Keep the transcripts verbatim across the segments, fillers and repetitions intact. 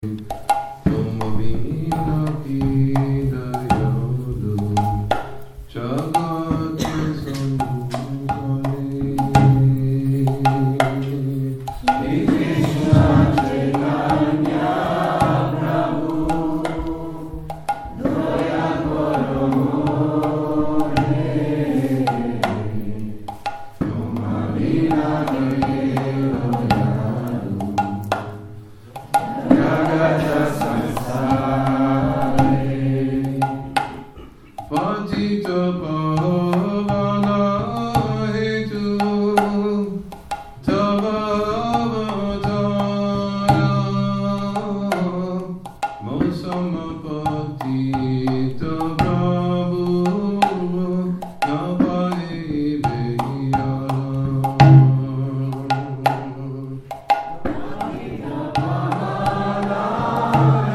Hare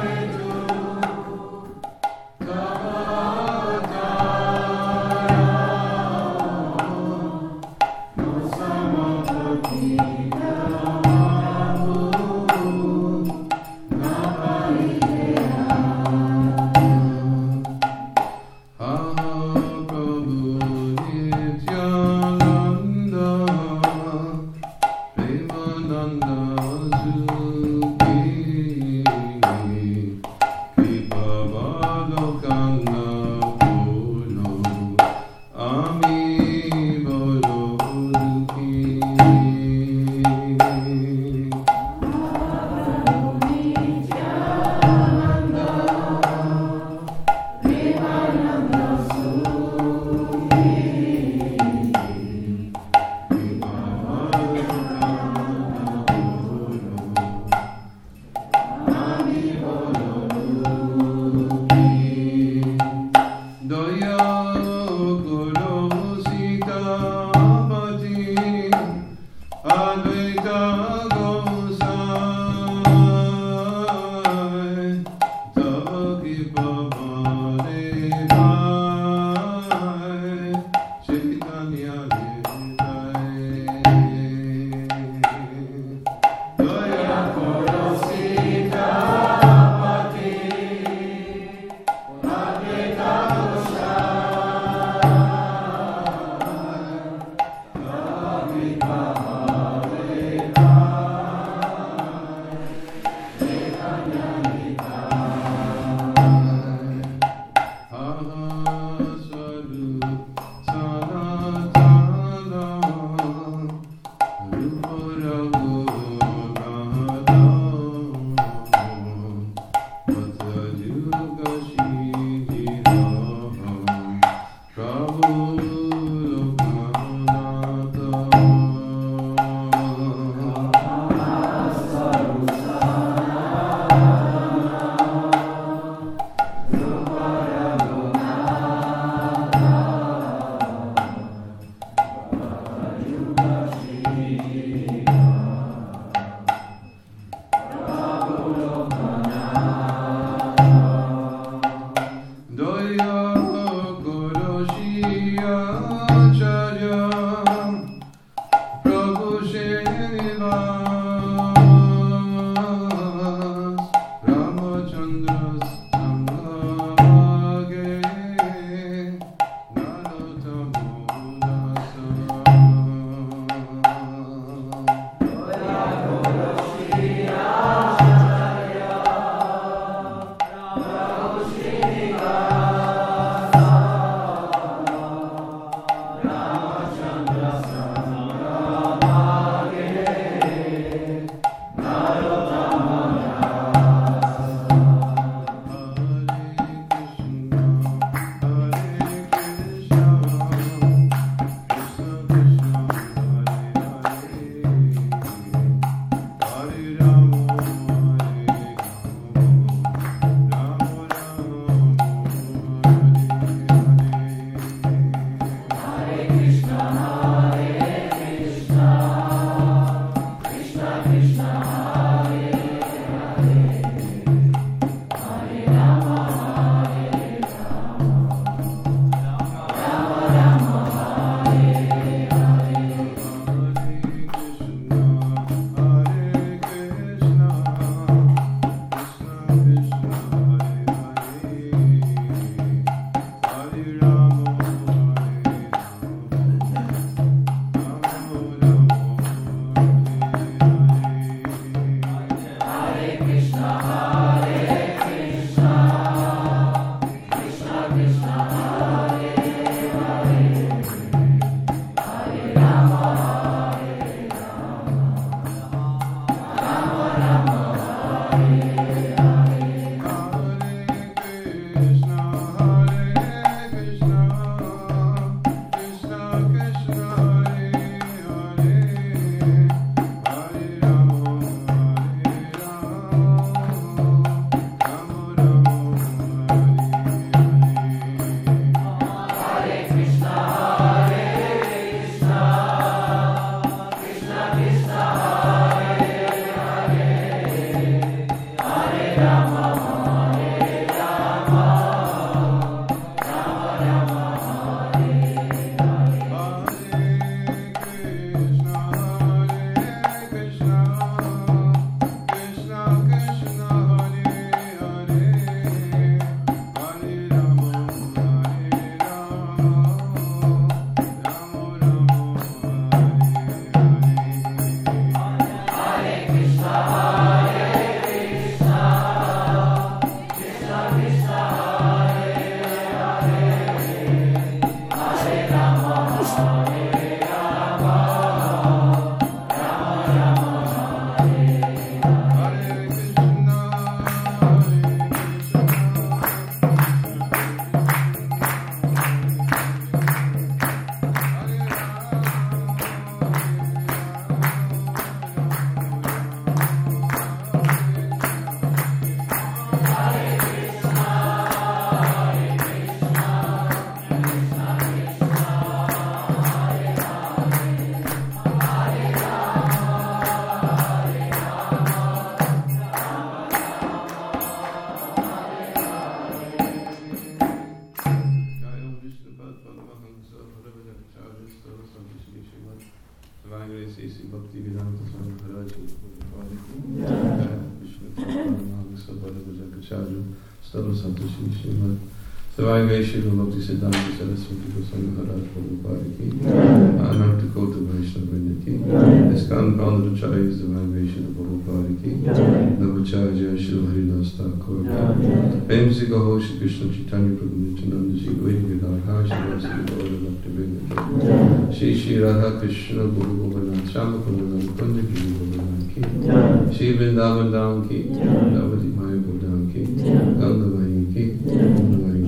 Sarvai Shiva Bhakti Siddhanta Saraswati Goswami Maharaj Prabhupada ki, Ananta Kota Vaishnava Vrinda ki, Iskan Panduracharya's Divine Vaishnava Prabhupada ki, Navacharya Shri Haridas Thakur ki, Premsi Gaho Shri Krishna Chaitanya Prabhu Nityananda Shri Advaita Gadadhar Shri Vasi Gaura Bhakti Vrinda ki, Shri Shri Radha Krishna Guru Govardhan Shama Kundana Mukunda Giri Govardhan ki, Shri Vrindavan Dham ki, Navati Maya Govardhan ki, Gandhavayi ki, Gandhavayi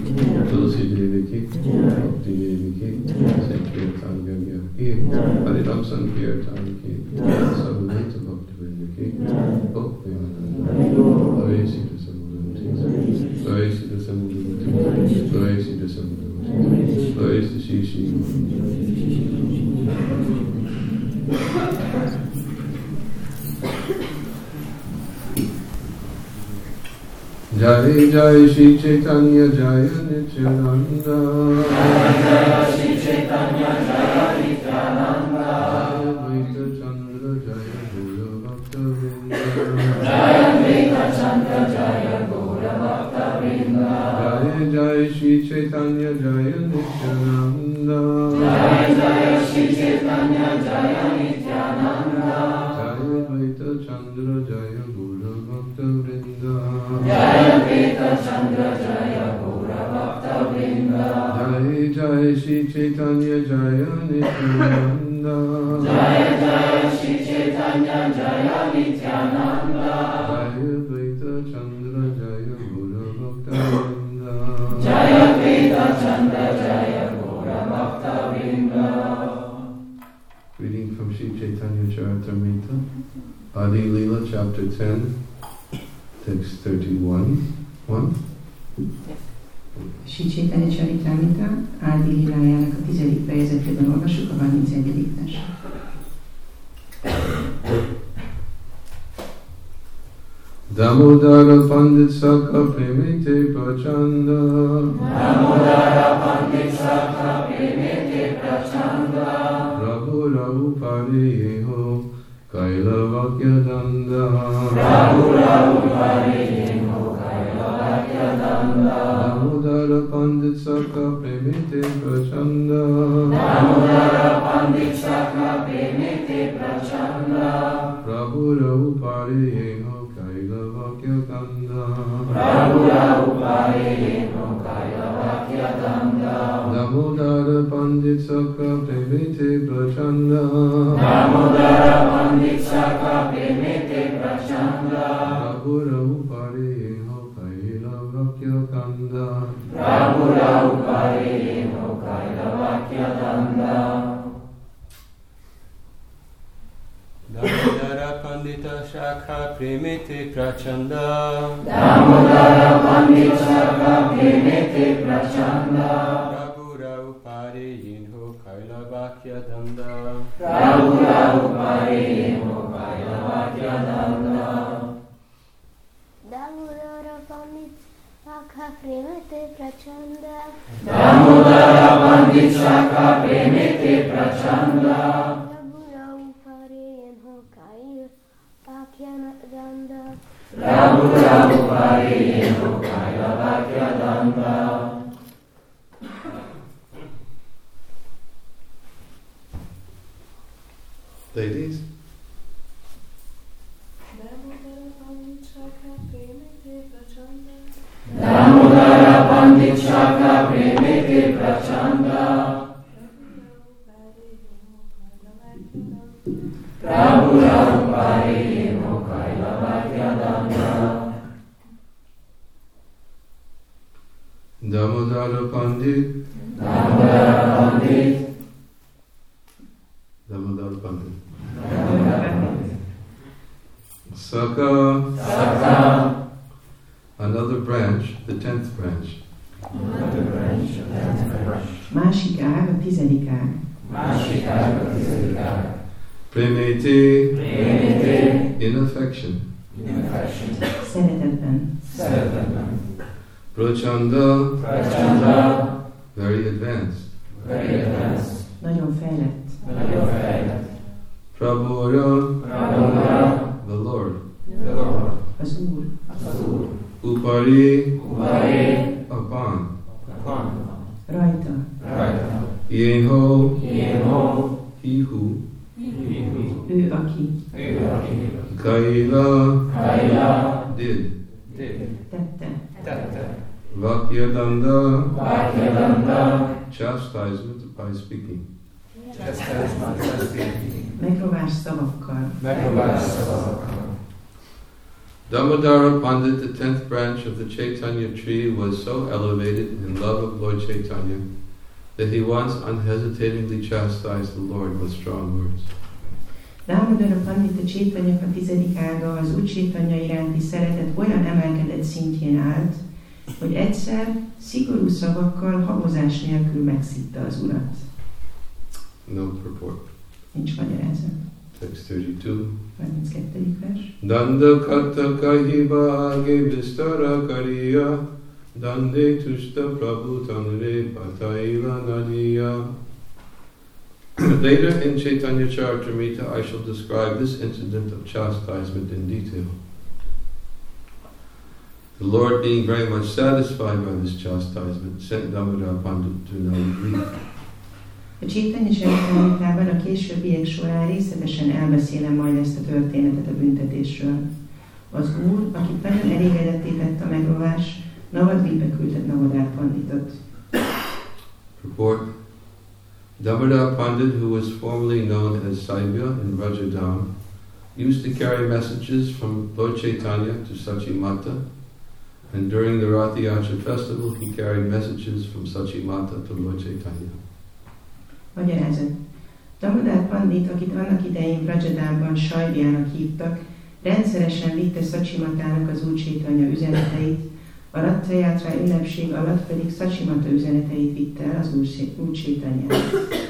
Tulsi Devi ki, Bhakti Devi ki, Sankirtan Gagya ki, Haridam Sankirtan ki, Sarvadeta Bhakti Vrinda ki, Bhakti Ananda, Glory Sita Samudavati, Glory Sita Samudavati, Glory Sita Samudavati, Glory Sita Shishi. Jai Jai Shri Chaitanya Jaya Nityananda, Jai Shri Chaitanya Jaya Nityananda, Jaya Advaita Chandra Jaya Gaura Bhakta Vrinda, Jaya Advaita Chandra Jaya Gaura Bhakta Vrinda, Jai Jai Shri Chaitanya Jaya Nityananda, Jai Jai Shri Chaitanya Jaya Nityananda, Jaya Advaita Chandra Jaya Gaura Bhakta Vrinda, Jaya Advaita Chandra Jaya Gaura Bhakta Vrinda, Jai Jai Shri Chaitanya Jaya Nityananda, Jai Jai Shri Chaitanya Jaya Nityananda, Jaya Advaita Chandra Jaya Gaura Bhakta Vrinda, Jaya Advaita Chandra Jaya Gaura Bhakta Vrinda. Reading from Shri Chaitanya Charitamrita, Adi Leela, Chapter ten, Text thirty-one. one. Shri Chaitanya Charitamrita, Ádi Lílájának a tizedik fejezetében olvassuk a harmincegyedik verset. Damodara Pandit Sakha Premite Prachanda, Damodara Pandit Sakha Premite Prachanda, Prabhu Rahupari Yeho Kaila Vakya Danda, Prabhu Rahupari Yeho Kaila Vakya Danda, Damodara Pandit Sakha Premite Prachanda, Damodara Pandit Sakha Premite Prachanda, Prabhu Rahupari Yeho Kaila Vakya Kanda Prabhura Upareno Kaya Vakya Danda Damodara Pandit Sakha Premite Prachanda Damodara Pandit Sakha Premite Prachanda Prabhura Upareno Kaya Vakya Kanda Prabhura Upareno Kaya Vakya Danda Damodara Pandita Shakha Premite Prachanda Damodara Pandit Sakha Premite Prachanda Prabhura Upareno Kaya Vakya Danda Prabhura Upareno Kaya Vakya Danda Damodara Pandit Sakha Premite Prachanda Damodara Pandit Sakha Premite Prachanda Prabhura Upareno Kaya Vakya Danda Prabhura Upareno Kaya Vakya Danda Ladies, Damodara Pandit Sakha Premite Prachanda Damodara Pandit Sakha Premite Prachanda Prabhura Upareno Kaya Vakya Danda Damodara Pandit Damodara Pandit Damodara Pandit Sakha, Sakha another branch, the tenth branch. Another branch of tenth branch Másik ág, a tizedik ág. Másik ág a tizedik ág Premite, Premite in affection. in affection Szeretetben. Szeretetben Prachanda, Prachanda very advanced. Very advanced Nagyon fejlett. Nagyon fejlett Prabhura, Prabhura the Lord. The Lord Az Úr. Az Úr Upari, Upari upon. Upon Rajta. Rajta Yeho, Yeho he who. Ő, aki. Ő aki Kaila, Kaila did. Tette. Tette Vakyadanda, Vakyadanda chastisement by speaking. Chastisement by speaking Megrovás szavakkal. Megpróbálás szavakkal Damodara Pandit, the tenth branch of the Chaitanya tree, was so elevated in love of Lord Chaitanya that he once unhesitatingly chastised the Lord with strong words. Damodara Pandit, a Csaitanya a tizedik ága, az Úr Csaitanya iránti szeretet olyan emelkedett szintjén állt, hogy egyszer szigorú szavakkal, habozás nélkül megszitta az Urat. No purport. Nincs magyarázat. Text thirty-two. harminckettedik vers. Danda katta kahiba age vistara kariya dande tushta prabhu tanre pataila nadiya. Later in Chaitanya Charitamrita I shall describe this incident of chastisement in detail. The Lord, being very much satisfied by this chastisement, sent Damodara Pandit to Navadvip. A Csaitanya Charitamritában a későbbiek során részletesen elbeszélem majd ezt a történetet a büntetésről. Az Úr, akit nagyon elégedetté tett a megrovás, Navadvipbe küldött Damodara Panditot. Purport. Damodara Pandit, who was formerly known as Saibya in Vrajadam, used to carry messages from Lord Chaitanya to Sachimata, and during the Rath Yatra festival he carried messages from Sachimata to Lord Chaitanya. Magyarázat. Damodara Pandit, akit annak idején Vrajadamban Sajbjának hívtak, rendszeresen vitte Szachimatának az Úr Chaitanya üzeneteit, a Rath Yatra ünnepség alatt pedig Sachimata üzeneteit vitte el az Úr Chaitanyának.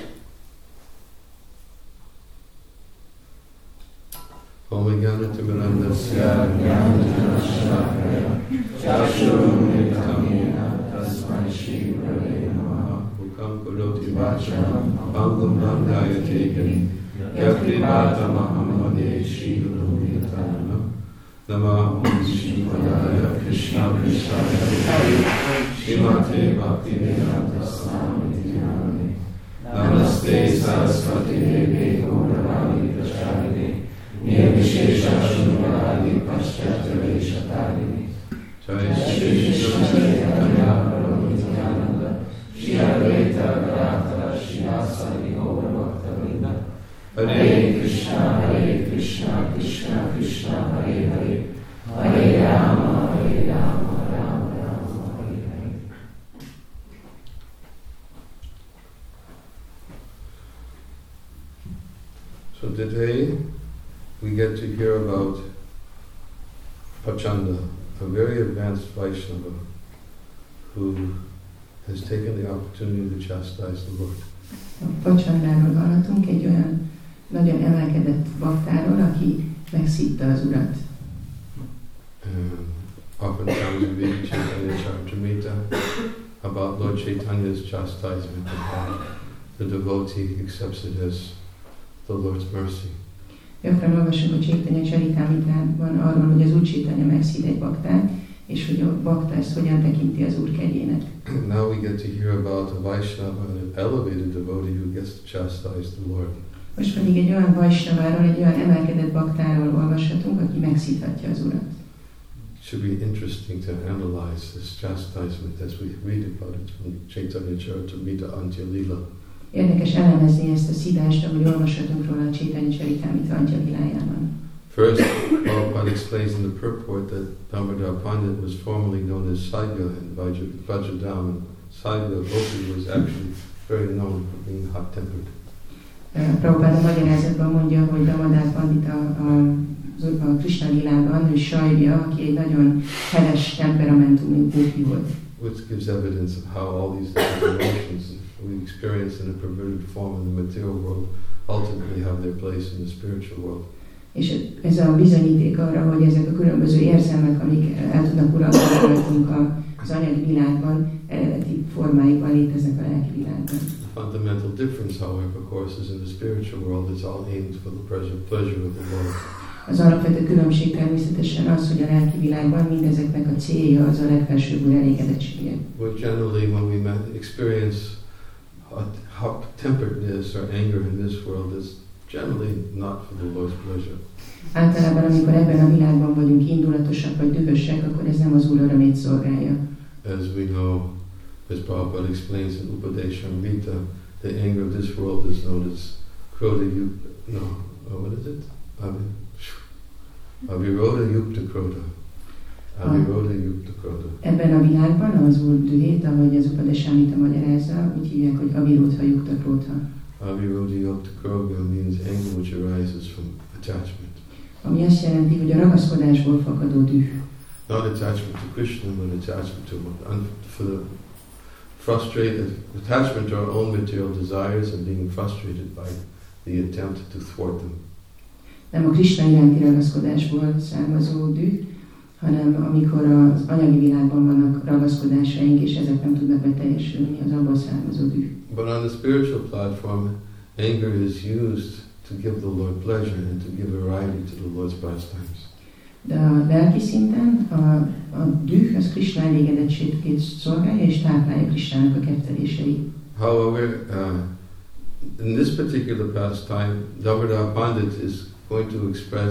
Om Jnana Timirandasya Jnana Chashurumritamena Tasmai Shri Gurave Namaha Mukam Karoti Vacham Pangam Dandayate Giri Yakrivatamaham Vade Shri Guru Nitanana Nama Om Shri Padaya Krishna Krishna Shrimate Bhaktivedanta Swami Nityanande Namaste Saraswati Devi Gauravani Pracharine Nirvishesha Shunvaradi Paschatya Veshata Jai Shri Krishna Chaitanya Prabhu Nityananda Shri Advaita Gadadhara Srivasadi Gaura Bhakta-vrinda Hare Krishna Hare Krishna Krishna Krishna Hare Hare Hare Rama Hare Rama Rama Rama Hare Hare. So today we get to hear about Prachanda, a very advanced Vaishnava who has taken the opportunity to chastise the Lord. Prachandáról hallottunk, egy olyan nagyon emelkedett baktáról, aki megszívta az Urat. Um, oftentimes we read Chaitanya Charitamrita about Lord Chaitanya's chastisement and how the devotee accepts it as the Lord's mercy. Gyakran olvasunk a Chaitanya Charitamritában arról, hogy az Úr Chaitanya megszív egy baktát, és hogy a bakta ezt hogyan tekinti az Úr kegyének. Now we get to hear about a Vaishnava, an elevated devotee who gets to chastise the Lord. Most pedig egy olyan Vaisnaváról, egy olyan emelkedett baktáról olvashatunk, aki megszívhatja az Urat. It should be interesting to analyze this chastisement as we read about it from Chaitanya Charitamrita Antya Lila. Érdekes elemezni ezt a szívást, ahogy olvashatunk róla a Chaitanya Charitamrita Antya Lilájában. First, Prabhupada explains in the purport that Damodar Pandit was formerly known as Saiga in Vajradam, and Saiga Gopi was actually very known for being hot-tempered. Prabhupada magyarázatban mondja, hogy Damodar Pandit a, a, a Krishna Lilában, ő Sajja, aki egy nagyon heves temperamentumú gópi volt. Which gives evidence of how all these different emotions we experience in a perverted form in the material world ultimately have their place in the spiritual world. És ez a bizonyíték arra, hogy ezek a különböző érzelmek, amik el tudnak uralkodni rajtunk az anyagi világban, eredeti formáikban léteznek a lelki világban. The fundamental difference, however, of course, is in the spiritual world, it's all aimed for the pleasure, pleasure of the Lord. Az alapvető különbség természetesen az, hogy a lelki világban mindezeknek a célja az a legfelsőbb Úr elégedettsége. But generally, when we experience hot-temperedness or anger in this world, it's generally not for the Lord's pleasure. Általában, amikor ebben a világban vagyunk indulatosak vagy dühösek, akkor ez nem az Úr örömét szolgálja. As we know, as Prabhupada explains in Upadeshamrita, the anger of this world is known as Krodha Yukta. No, oh, what is it? Aviroda Yukta Krodha. Aviroda Yukta Krodha. Ebben a világban az Úr dühét, ahogy az Upadeshamrita magyarázza, úgy hívják, hogy Avirodha Yukta Krodha. Avirodha Yukta Krodha means anger which arises from attachment. Ami azt jelenti, hogy a ragaszkodásból fakadó düh. Not attachment to Krishna, but attachment to for the frustrated attachment to our own material desires and being frustrated by the attempt to thwart them. Nem a Krishna iránti ragaszkodásból származó düh, hanem amikor az anyagi világban vannak ragaszkodásaink, és ezek nem tudnak beteljesülni, az abból származó düh. But on the spiritual platform, anger is used to give the Lord pleasure and to give variety to the Lord's pastimes. De a lelki szinten a, a düh az Krishna elégedettségét szolgálja, és táplálja Krishnának a ketteléseit. However, uh, in this particular pastime, Damodar Pandit is going to express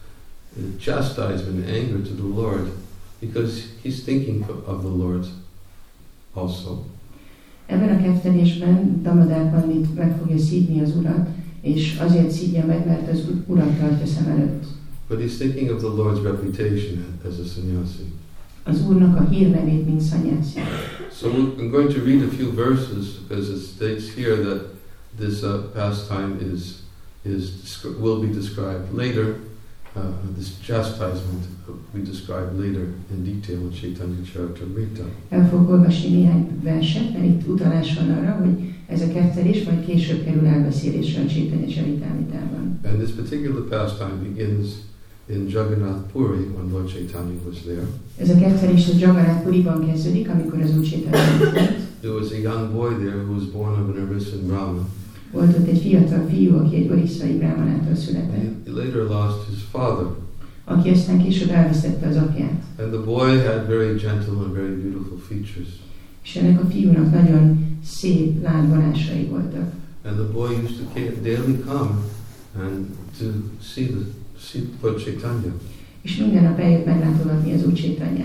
chastisement and anger to the Lord because he's thinking of the Lord also. Ebben a kettelésben Damodar Pandit meg fogja szívni az Urat, és azért szívja meg, mert az Urat tartja szem előtt. But he's thinking of the Lord's reputation as a sannyasi. Az Úrnak a hírnevét, mint sannyasi. So I'm going to read a few verses because it states here that this uh, pastime is is will be described later. Uh, this chastisement will be described later in detail in Chaitanya Charitamrita. El fogok olvasni néhány verset, mert itt utalás van arra, hogy ez a kettelés majd később kerül elbeszélésre a Chaitanya Charitamritában. And this particular pastime begins in Jagannath Puri when Lord Chaitanya was there. Ez a kettelés a Jagannath Puriban kezdődik, amikor az Úr Chaitanya volt. There was a young boy there who was born of an Arisan Brahmin. Volt ott egy fiatal fiú, aki egy orisszai brahmanától született. He later lost his father. Aki aztán később elvesztette az apját. And the boy had very gentle and very beautiful features. És ennek a fiúnak nagyon szép látvonásai voltak. And the boy used to daily come and to see the see Lord Chaitanya. És minden nap eljött meglátogatni az Úr Chaitanyát.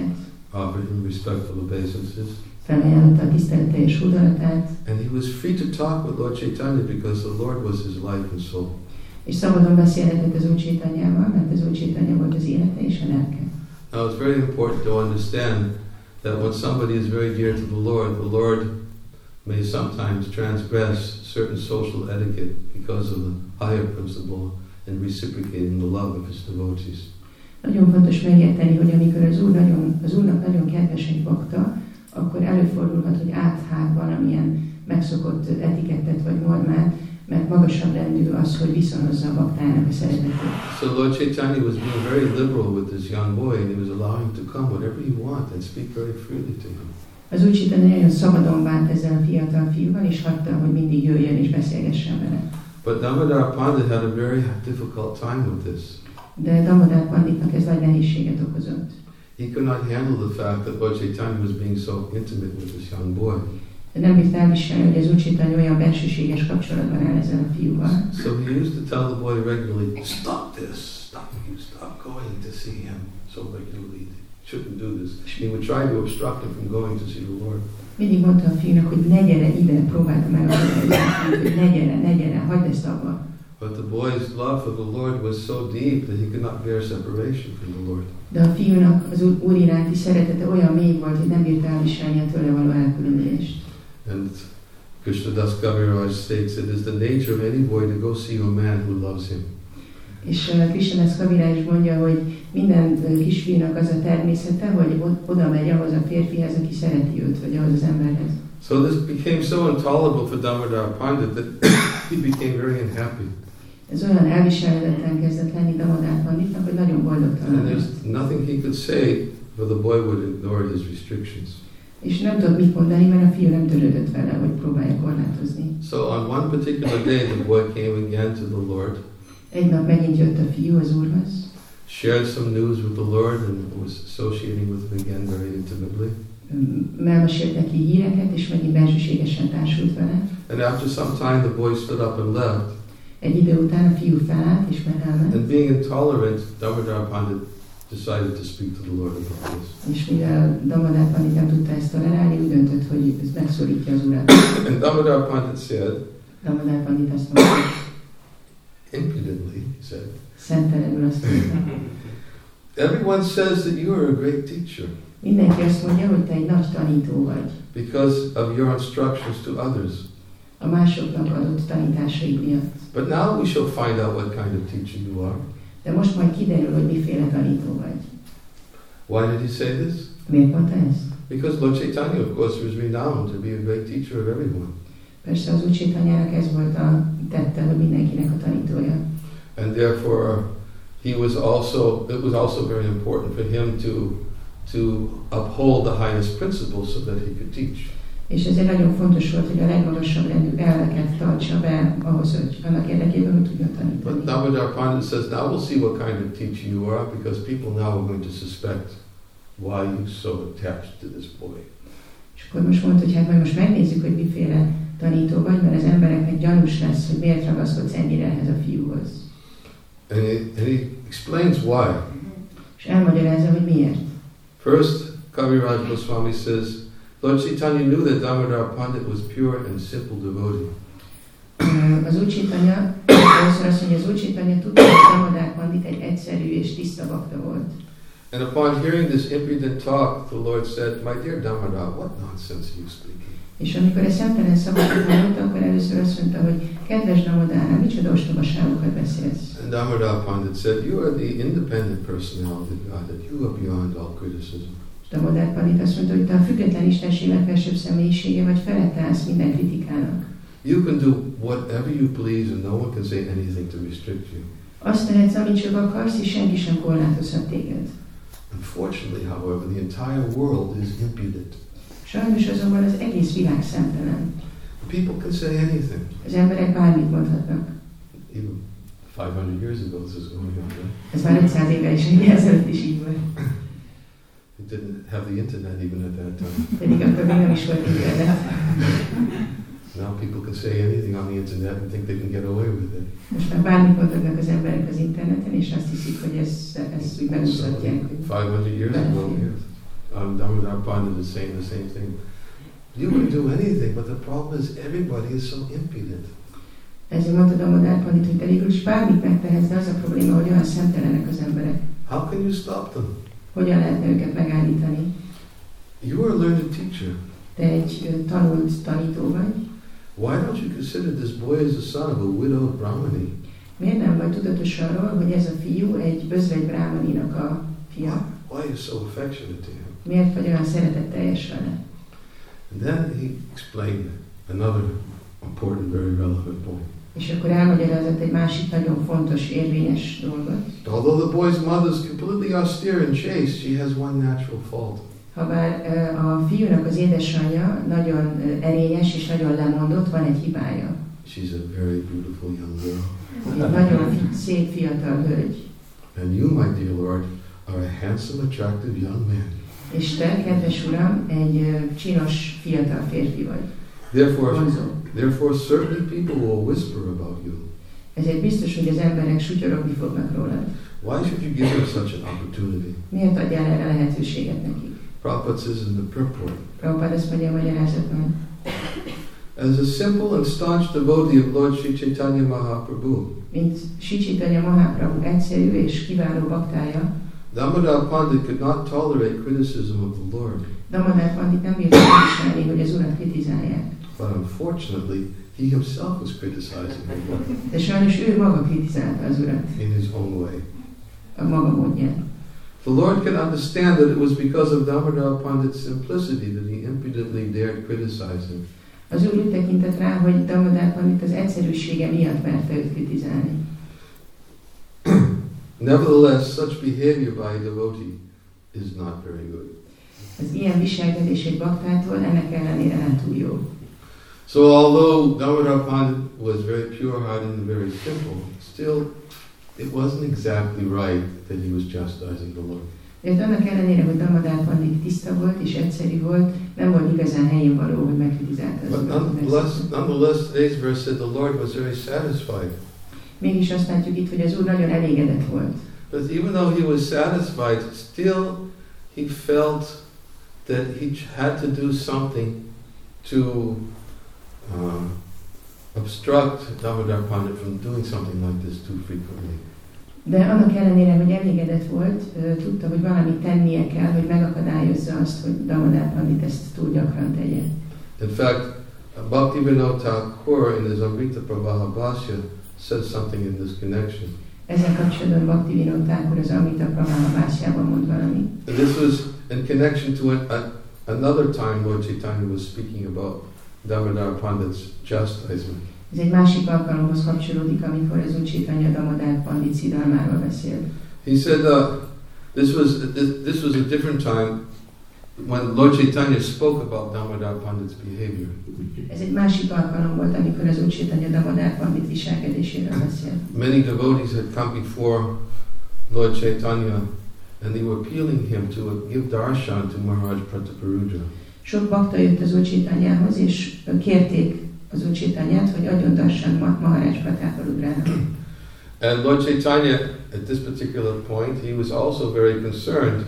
offered him respectful obeisances. Felajánlotta a tiszteletteljes hódolatát, And he was free to talk with Lord Chaitanya because the Lord was his life and soul. és szabadon beszélhetett az Úr Chaitanyával, mert az Úr Chaitanya volt az élete és a lelke. Now it's very important to understand that when somebody is very dear to the Lord, the Lord may sometimes transgress certain social etiquette because of the higher principle in reciprocating the love of his devotees. Nagyon fontos megérteni, hogy amikor az, úr nagyon, az Úrnak nagyon kedves egy bakta, akkor előfordulhat, hogy áthát valamilyen megszokott etikettet vagy normát, mert magasabb rendű az, hogy viszonozza a baktának a szeretetét. So Lord Chaitanya was being very liberal with this young boy, and he was allowing him to come whenever he wanted and speak very freely to him. Az Úr Chaitanya nagyon szabadon bánt ezzel a fiatal fiúval, és hagyta, hogy mindig jöjjön és beszélgessen vele. But Damodar Pandit had a very difficult time with this. De Damodar Panditnak ez nagy nehézséget okozott. He could not handle the fact that Lord Chaitanya was being so intimate with this young boy. Nem bírta elviselni, hogy az Úr Chaitanya olyan bensőséges kapcsolatban áll ezzel a fiúval. So he used to tell the boy regularly, stop this, stop you, stop going to see him so regularly. You shouldn't do this. He would try to obstruct him from going to see the Lord. Mindig mondta a fiúnak, hogy ne gyere ide, próbálta meg, hogy ne gyere, ne gyere, hagyd ezt abba. But the boy's love for the Lord was so deep that he could not bear separation from the Lord. De a fiúnak az Úr iránti szeretete olyan mély volt, hogy nem bírta elviselni a tőle való elkülönülést. And Krishnadas Kaviraj states it is the nature of any boy to go see a man who loves him. És uh, Krishnadas Kaviraj is mondja, hogy minden uh, kisfiúnak az a természete, hogy oda megy ahhoz a férfihez, aki szereti őt, vagy ahhoz az emberhez. So this became so intolerable for Damodar Pandit that he became very unhappy. Ez olyan elviselhetetlen kezdett lenni Damodar Panditnak, hogy nagyon boldogtalan. And there's nothing he could say, for the boy would ignore his restrictions. És nem tudott mit mondani, mert a fiú nem törődött vele, hogy próbálja korlátozni. So on one particular day, the boy came again to the Lord. Egy nap megint jött a fiú az Úrhoz. Shared some news with the Lord and was associating with him again very intimately. Elmesélt neki híreket, és megint bensőségesen társult vele. And after some time, the boy stood up and left. Egy idő után a fiú felállt, és már elment. And being intolerant, Damodar Pandit decided to speak to the Lord about this. És mivel Damodar Pandit nem tudta ezt tolerálni, úgy döntött, hogy ez megszólítja az Urat. And Damodar Pandit said, Damodar Pandit azt mondta, impudently, he said, szentelenül azt mondta, everyone says that you are a great teacher mindenki azt mondja, hogy te egy nagy tanító vagy. because of your instructions to others. A másoknak adott tanításaid miatt. But now we shall find out what kind of teacher you are. De most majd kiderül, hogy miféle tanító vagy. Why did he say this? Miért mondta ezt? Because Lord Chaitanya, of course, was renowned to be a great teacher of everyone. Persze az Úr Chaitanyának ez volt a tette, hogy mindenkinek a tanítója. And therefore, he was also, it was also very important for him to, to uphold the highest principles so that he could teach. És ezért nagyon fontos volt, hogy a legmagasabb rendű elveket tartsa be ahhoz, hogy annak érdekében, hogy tudjon tanítani. But Damodar Pandit says, now we'll see what kind of teacher you are, because people now are going to suspect why you're so attached to this boy. És akkor most mondta, hogy hát majd most megnézzük, hogy miféle tanító vagy, mert az embereknek gyanús lesz, hogy miért ragaszkodsz ennyire ehhez a fiúhoz. And he, and he explains why. És elmagyarázza, hogy miért. First, Kaviraj Goswami says, Lord Chaitanya knew that Damodar Pandit was pure and simple devotee. Az Úr Chaitanya, először azt mondja, az Úr Chaitanya tudta, hogy Damodar Pandit egy egyszerű és tiszta bakta volt. And upon hearing this impudent talk, the Lord said, my dear Damodar, what nonsense are you speaking? És amikor egy szemtelen szavakat mondta, akkor először azt mondta, hogy kedves Damodar, micsoda ostobaságokat beszélsz. And Damodar Pandit said, you are the independent personality of God, that you are beyond all criticism. Damodar Pandit azt mondta, hogy te a független Istenség legfelsőbb személyisége vagy, felette állsz minden kritikának. You can do whatever you please and no one can say anything to restrict you. Azt tehetsz, amit csak akarsz, és senki sem korlátozhat téged. Unfortunately, however, the entire world is impudent. Sajnos azonban az egész világ szemtelen. People can say anything. Az emberek bármit mondhatnak. Even five hundred years ago this was going on, right? Ez már ötszáz évvel is ezelőtt is így volt. It didn't have the internet even at that time. Pedig akkor még nem is volt internet. Now people can say anything on the internet and think they can get away with it. Most már bármit mondhatnak az emberek az interneten, és azt hiszik, hogy ez, ezt úgy megmutatják. five hundred years ago, yes. Um, Damodar Pandit is saying the same thing. You would do anything, but the problem is everybody is so impudent. Ezért mondta Damodar Pandit, hogy te végül is bármit megtehetsz, de az a probléma, hogy olyan szemtelenek az emberek. How can you stop them? Hogyan lehetne őket megállítani? You are a learned teacher. Te egy ö, tanult tanító vagy. Why don't you consider this boy as the son of a widowed Brahmani? Miért nem vagy tudatos arról, hogy ez a fiú egy özvegy brámaninak a fia? Why are you so affectionate to him? Miért vagy olyan szeretetteljes vele? And then he explained another important, very relevant point. És akkor elmagyarázott egy másik nagyon fontos, érvényes dolgot. Although the boy's mother is completely austere and chaste, she has one natural fault. Habár a fiúnak az édesanyja nagyon erényes és nagyon lemondott, van egy hibája. She's a very beautiful young girl. Egy nagyon fi- szép fiatal hölgy. And you, my dear Lord, are a handsome, attractive young man. És te, kedves Uram, egy ö, csinos fiatal férfi vagy. Therefore, Vonzó. therefore, certainly people will whisper about you. Ezért biztos, hogy az emberek sutyorogni fognak rólad. Why should you give them such an opportunity? Miért adjál erre lehetőséget nekik? Prabhupada says in the purport, Prabhupád azt mondja a magyarázatban. as a simple and staunch devotee of Lord Sri Chaitanya Mahaprabhu, Mint Sri Chaitanya Mahaprabhu egyszerű és kiváló baktája, Damodar Pandit could not tolerate criticism of the Lord. Damodar Pandit nem bírta elviselni, hogy az Urat kritizálják. But unfortunately, he himself was criticizing the Lord De sajnos ő maga kritizálta az Urat in his own way. a maga módján. The Lord could understand that it was because of Damodar Pandit's simplicity that he impudently dared criticize him. Az Úr úgy tekintett rá, hogy Damodar Pandit az egyszerűsége miatt merte őt kritizálni. Nevertheless, such behavior by a devotee is not very good. Az ilyen viselkedés egy baktától ennek ellenére nem túl jó. So although Damodar Pandit was very pure-hearted and very simple, still it wasn't exactly right that he was chastising the Lord. De annak ellenére, hogy Damodar Pandit tiszta volt és egyszerű volt, nem volt igazán helyén való, hogy megkritizálta az But Urat. nonetheless, nonetheless, today's verse said the Lord was very satisfied. Mégis azt látjuk itt, hogy az Úr nagyon elégedett volt. But even though he was satisfied, still he felt that he had to do something to uh, obstruct Damodar Pandit from doing something like this too frequently. De annak ellenére, hogy elégedett volt, tudta, hogy valamit tennie kell, hogy megakadályozza azt, hogy Damodar Pandit ezt túl gyakran tegye. In fact, Bhaktivinoda Thakur in his Amrita Pravaha Bhashya said something in this connection. Ezzel kapcsolatban Bhaktivinoda Thakur az Amrita Pravaha Bhashyában mond valami. And this was in connection to an, a, another time Lord Chaitanya was speaking about Damodar Pandit's chastisement. Ez egy másik alkalomhoz kapcsolódik, amikor az Úr Chaitanya Damodar Pandit szidalmáról beszél. He said uh, this was this, this was a different time when Lord Chaitanya spoke about Damodar Pandit's behavior. Ez egy másik alkalom volt, amikor az Úr Chaitanya Damodar Pandit viselkedéséről beszél. Many devotees had come before Lord Chaitanya and they were appealing him to give darshan to Maharaj Prataparudra. Sok bakta jött az Úr Chaitanyához, és kérték az Úr Chaitanyát, hogy adjon darshan Maharaj Prataparudrának. And Lord Chaitanya, at this particular point, he was also very concerned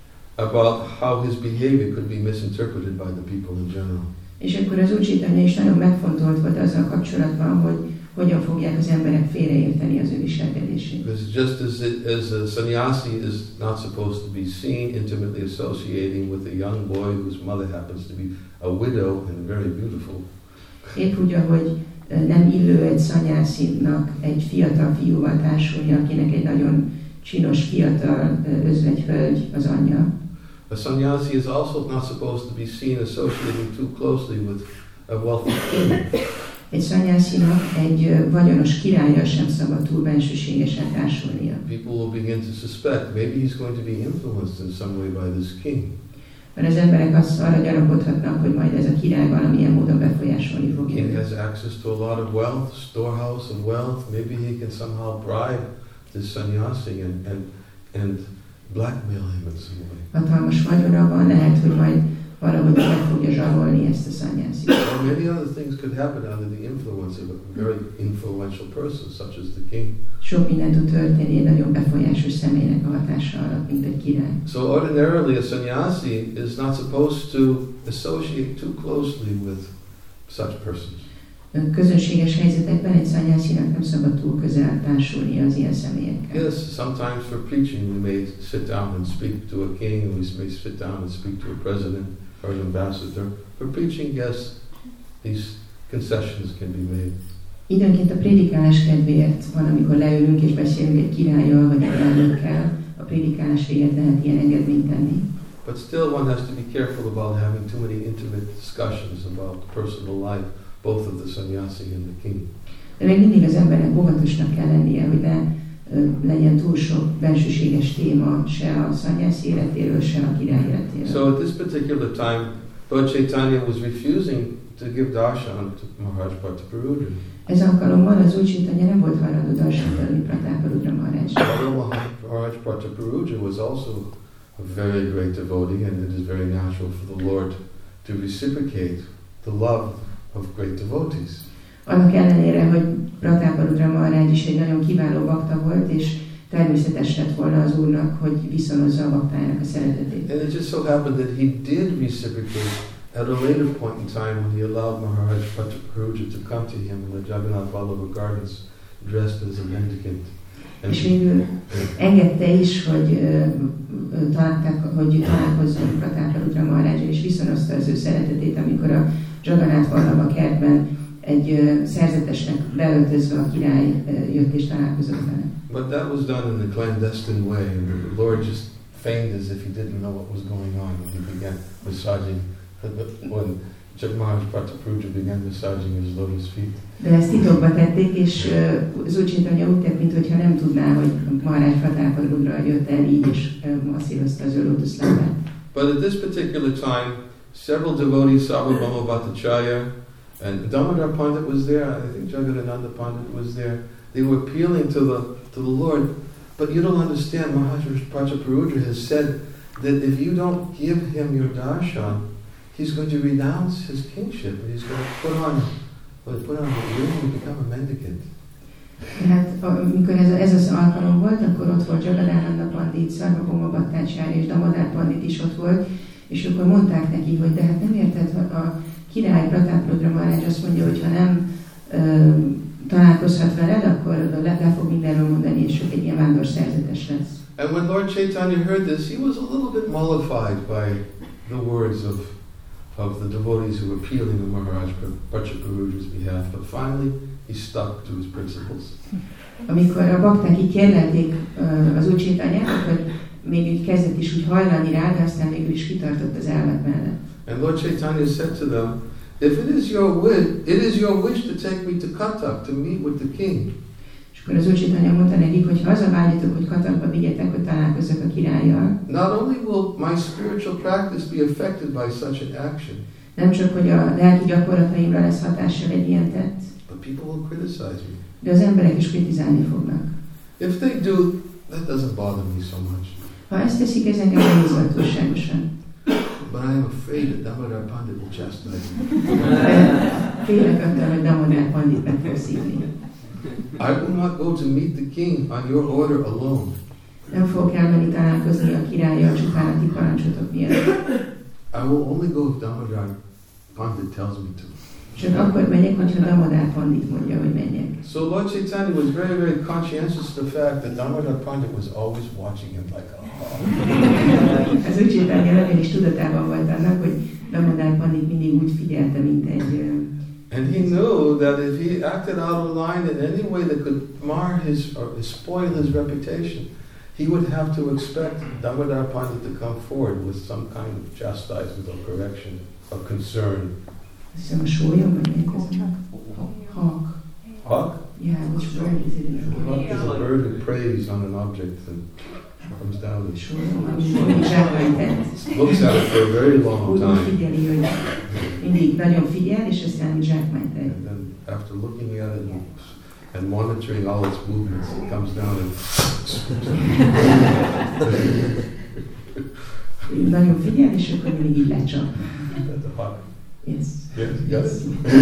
about how his behavior could be misinterpreted by the people in general. És akkor az Úr Chaitanya is nagyon megfontolt volt azzal kapcsolatban, hogy hogyan fogják az emberek félreérteni az ő viselkedését. Because just as, it, as a sannyasi is not supposed to be seen intimately associating with a young boy whose mother happens to be a widow and very beautiful. Épp úgy, ahogy nem illő egy szanyászinak egy fiatal fiúval társulni, akinek egy nagyon csinos fiatal özvegyhölgy az anyja. A sannyasi is also not supposed to be seen associating too closely with a wealthy king. Egy szanyászinak egy vagyonos királlyal sem szabad túl bensőségesen társulnia. People will begin to suspect maybe he's going to be influenced in some way by this king. Mert az emberek azt arra gyanakodhatnak, hogy majd ez a király valamilyen módon befolyásolni fogja. King has access to a lot of wealth, storehouse of wealth. Maybe he can somehow bribe this sannyasi and, and, and blackmail him in some way. Hatalmas vagyona van, lehet, hogy majd valahogy meg fogja zsarolni ezt a szanyászit. Well, many other things could happen under the influence of a very influential person, such as the king. Sok minden tud történni egy nagyon befolyásos személynek a hatása alatt, mint egy király. So ordinarily a sannyasi is not supposed to associate too closely with such persons. Közönséges helyzetekben egy szanyászinak nem szabad túl közel társulni az ilyen személyekkel. Yes, sometimes for preaching we may sit down and speak to a king, we may sit down and speak to a president or an ambassador. For preaching, yes, these concessions can be made. Időnként a prédikálás kedvéért van, amikor leülünk és beszélünk egy királlyal vagy egy elnökkel, a prédikálás véget lehet ilyen engedményt tenni. But still one has to be careful about having too many intimate discussions about personal life, both of the sannyasi and the king. De még mindig az embernek óvatosnak kell lennie, hogy ne ö, legyen túl sok bensőséges téma se a szanyászi életéről, se a király életéről. So at this particular time, Lord Chaitanya was refusing to give darshan to Maharaj Prataparudra. Ez alkalommal az Úr Chaitanya nem volt hajlandó darsant adni Prataparudra Maharajnak. Although Maharaj Prataparudra was also a very great devotee, and it is very natural for the Lord to reciprocate the love of great devotees. Annak ellenére, hogy Prataparudra Maharaj is egy nagyon kiváló bakta volt, és természetes lett volna az Úrnak, hogy viszonozza a baktájának a szeretetét. And it just so happened that he did reciprocate at a later point in time when he allowed Maharaj Prataparudra to come to him in the Jagannath Vallabha Gardens dressed as a mendicant. And És végül engedte is, hogy, ö, ö, találták, hogy találkozzon Prataparudra Maharajjal, és viszonozta az ő szeretetét, amikor a Jagannath Vallabha kertben egy ö, szerzetesnek beöltözve a király ö, jött és találkozott vele. But that was done in a clandestine way, and the Lord just feigned as if he didn't know what was going on when he began massaging, when Maharaj Prataparudra began massaging his lotus feet. De ezt titokba tették, és az Úr Chaitanya úgy tett, mintha nem tudná, hogy Maharaj Prataparudra jött el így, és masszírozta az ő lótuszlábát. But at this particular time, several devotees, Sarvabhauma Bhattacharya, and Damodar Pandit was there, I think Jagadananda Pandit was there. They were appealing to the to the Lord, but you don't understand, Maharaj Prataparudra has said that if you don't give him your darshan, he's going to renounce his kingship, and he's going to put on, put on a ring and become a mendicant. Tehát amikor ez, ez az alkalom volt, akkor ott volt Jagadananda Pandit, Sarvabhauma Bhattacharya és Damodar Pandit is ott volt, és akkor mondták neki, hogy de hát nem érted, a király Prataparudra Maharaj azt mondja, hogy ha nem ö, találkozhat veled, akkor le, le fog mindenről mondani, és ő egy ilyen vándor szerzetes lesz. And when Lord Chaitanya heard this, he was a little bit mollified by the words of of the devotees who were appealing on Maharaj Prataparudra's behalf, but finally he stuck to his principles. Amikor a bakták így kérlelték uh, az Úr Chaitanyát, akkor még így kezdett is úgy hajlani rá, de aztán végül is kitartott az elvek mellett. And Lord Chaitanya said to them, if it is your wish, it is your wish to take me to Cuttack to meet with the king. És akkor az Úr Chaitanya mondta nekik, hogy ha az a vágyatok, hogy Cuttackba vigyetek, hogy találkozzak a királlyal, not only will my spiritual practice be affected by such an action, nem csak, hogy a lelki gyakorlataimra lesz hatással egy ilyen tett, but people will criticize me. de az emberek is kritizálni fognak. If they do, that doesn't bother me so much. Ha ezt teszik, ez engem nem izgat túlságosan. But I am afraid that Damodar Pandit will chastise me. Félek attól, hogy Damodar Pandit meg fog szívni. I will not go to meet the king on your order alone. Nem fogok elmenni találkozni a királlyal csupán a ti parancsotok miatt. I will only go if Damodar Pandit tells me to. Csak akkor megyek, hogyha Damodar Pandit mondja, hogy menjek. So Lord Chaitanya was very, very conscientious of the fact that Damodar Pandit was always watching him like a hawk. Az Úr Chaitanya nagyon is tudatában volt annak, hogy Damodar Pandit mindig úgy figyelte, mint egy... And he knew that if he acted out of line in any way that could mar his or spoil his reputation, he would have to expect Damodar Pandit to come forward with some kind of chastisement or correction or concern. Azt hiszem a sólyom, vagy miért ez? Hawk. Hawk? Yeah, which bird is it? Hawk is a bird that preys on an object and comes down and Sólyom, ami zsákmánytett. looks at it for a very long Úgy time. figyeli, hogy mindig nagyon figyel, és aztán zsákmánytett. And then after looking at it and, and monitoring all its movements, it comes down and nagyon figyel, és akkor mindig így lecsap. That's a hot. Yes. Yes, got it.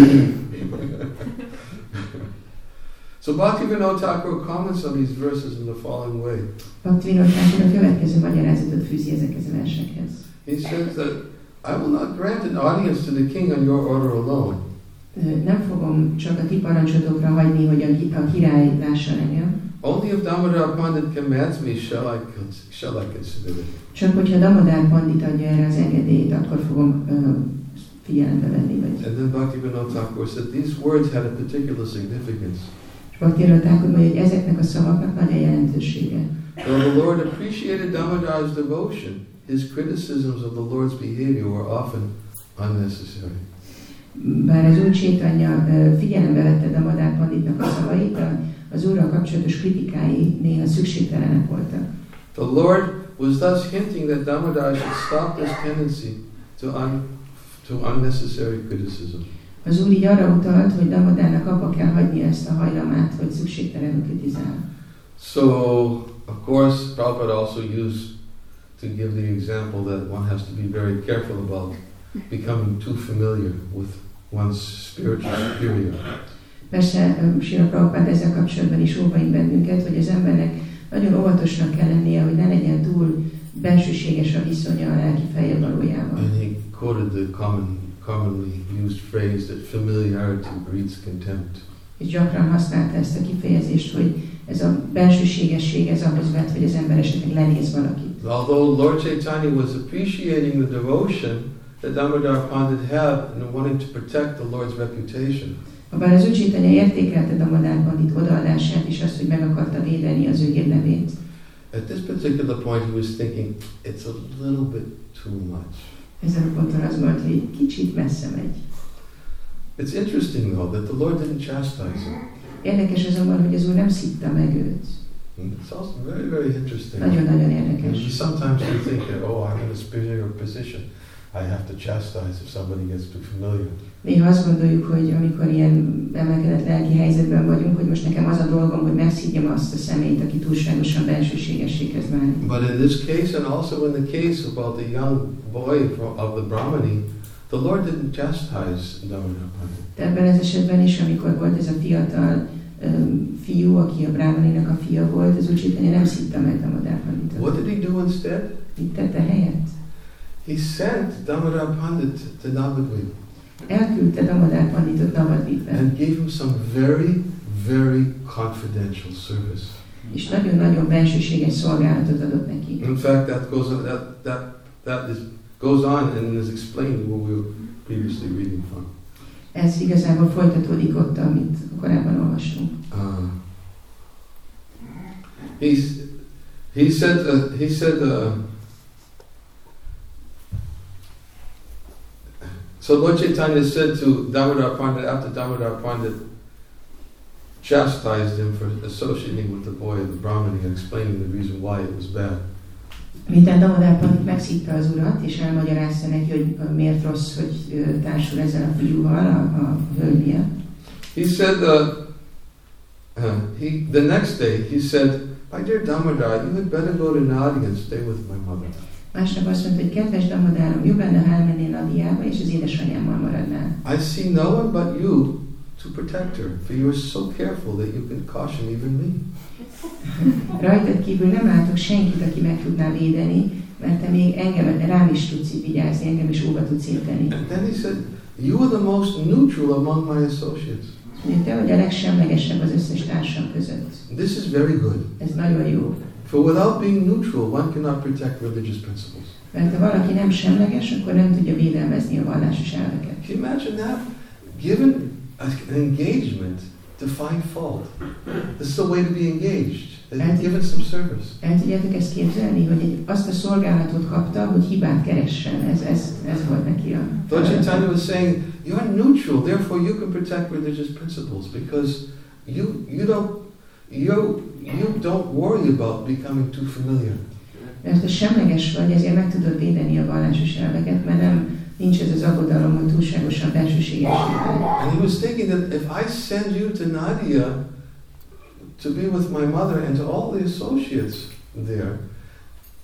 So Bhaktivinoda Thakur comments on these verses in the following way. Bhaktivinoda Thakur a következő magyarázatot fűzi ezekhez a versekhez. He says that I will not grant an audience to the king on your order alone. Nem fogom csak a ti parancsotokra hagyni, hogy a, a király lásson engem. Only if Damodar Pandit commands me shall I, shall I consider it. Csak hogyha Damodar Pandit adja erre az engedélyt, akkor fogom uh, figyelembe venni. Vagy. And then Bhaktivinoda Thakur said these words had a particular significance. És Bhaktivinoda Thakur mondja, hogy ezeknek a szavaknak nagy a jelentősége. Though the Lord appreciated Damodar's devotion, his criticisms of the Lord's behavior were often unnecessary. Bár az Úr Chaitanya figyelembe vette Damodar Panditnak a szavait, az Úrral kapcsolatos kritikái néha szükségtelenek voltak. The Lord was thus hinting that Damodar should stop this tendency to, un, to unnecessary criticism. Az Úr így arra utalt, hogy Damodarnak abba kell hagyni ezt a hajlamát, hogy szükségtelenül kritizál. So, of course, Prabhupada also used to give the example that one has to be very careful about becoming too familiar with one's spiritual superior. Persze, Srila Prabhupád ezzel kapcsolatban is óvaint bennünket, hogy az embernek nagyon óvatosnak kell lennie, hogy ne legyen túl bensőséges a viszonya a lelki fejevalójával. And he quoted the common, commonly used phrase that familiarity breeds contempt. És gyakran használta ezt a kifejezést, hogy ez a bensőségesség ez ahhoz vet, hogy az ember esetleg lenéz valakit. Although Lord Chaitanya was appreciating the devotion that Damodar Pandit had and wanting to protect the Lord's reputation, Bár az Úr Chaitanya értékelte Damodar Pandit odaadását és azt, hogy meg akarta védeni az ő hírnevét. At this particular point he was thinking, it's a little bit too much. Ezen a ponton az volt, hogy egy kicsit messze megy. It's interesting though that the Lord didn't chastise him. Érdekes azonban, hogy az Úr nem szitta meg őt. It's also very, very interesting. Nagyon-nagyon érdekes. And sometimes we think that, oh, I'm in a superior position. I have to chastise if somebody gets too familiar. Néha azt gondoljuk, hogy amikor ilyen emelkedett lelki helyzetben vagyunk, hogy most nekem az a dolgom, hogy megszívjam azt a személyt, aki túlságosan bensőségessé kezd válni. But in this case, and also in the case about the young boy of the Brahmani, the Lord didn't chastise Damodar Pandit. Ebben az esetben is, amikor volt ez a fiatal um, fiú, aki a Brahmaninak a fia volt, az Úr Chaitanya nem szitta meg Damodar Panditot. What did he do instead? Mit tette helyett? He sent Damodar Pandit to Navadvip. Elküldte Damodar Panditot Navadvipbe. And gave him some very, very confidential service. És nagyon-nagyon bensőséges szolgálatot adott neki. In fact, that goes on, that that that is goes on and is explained where we were previously reading from. Ez igazából folytatódik ott, amit korábban olvastunk. Uh, he's he said uh, he said. Uh, So Lord Chaitanya said to Damodar Pandit, after Damodar Pandit chastised him for associating with the boy of the Brahmani and explaining the reason why it was bad. Miután Damodar Pandit megszitta az urat, és elmagyarázta neki, hogy miért rossz, hogy társul ezzel a fiúval, a, a hölgyel. He said, uh, uh, he, the next day he said, my dear Damodar, you had better go to Nadi and stay with my mother. Másnap azt mondta, hogy kedves Damodarom, jobb lenne, ha elmennél Nadiába, és az édesanyámmal maradnál. I see no one but you to protect her, for you are so careful that you can caution even me. Rajtad kívül nem látok senkit, aki meg tudná védeni, mert te még engem, rám is tudsz vigyázni, engem is óva tudsz érteni. And then he said, you are the most neutral among my associates. Te vagy a legsemlegesebb az összes társam között. This is very good. Ez nagyon jó. For without being neutral, one cannot protect religious principles. Mert ha valaki nem semleges, akkor nem tudja védelmezni a vallásos elveket. Can you imagine that? Given an engagement to find fault. This is the way to be engaged. And given some service. El tudjátok ezt képzelni, hogy egy, azt a szolgálatot kapta, hogy hibát keressen. Ez, ez, ez volt neki a... Lord Chaitanya was saying, you're neutral, therefore you can protect religious principles because you, you don't You, you don't worry about becoming too familiar. Mert ha semleges vagy, ezért meg tudod védeni a vallásos elveket, mert nem nincs ez az aggodalom, hogy túlságosan bensőséges vagy. And he was thinking that if I send you to Nadia to be with my mother and to all the associates there,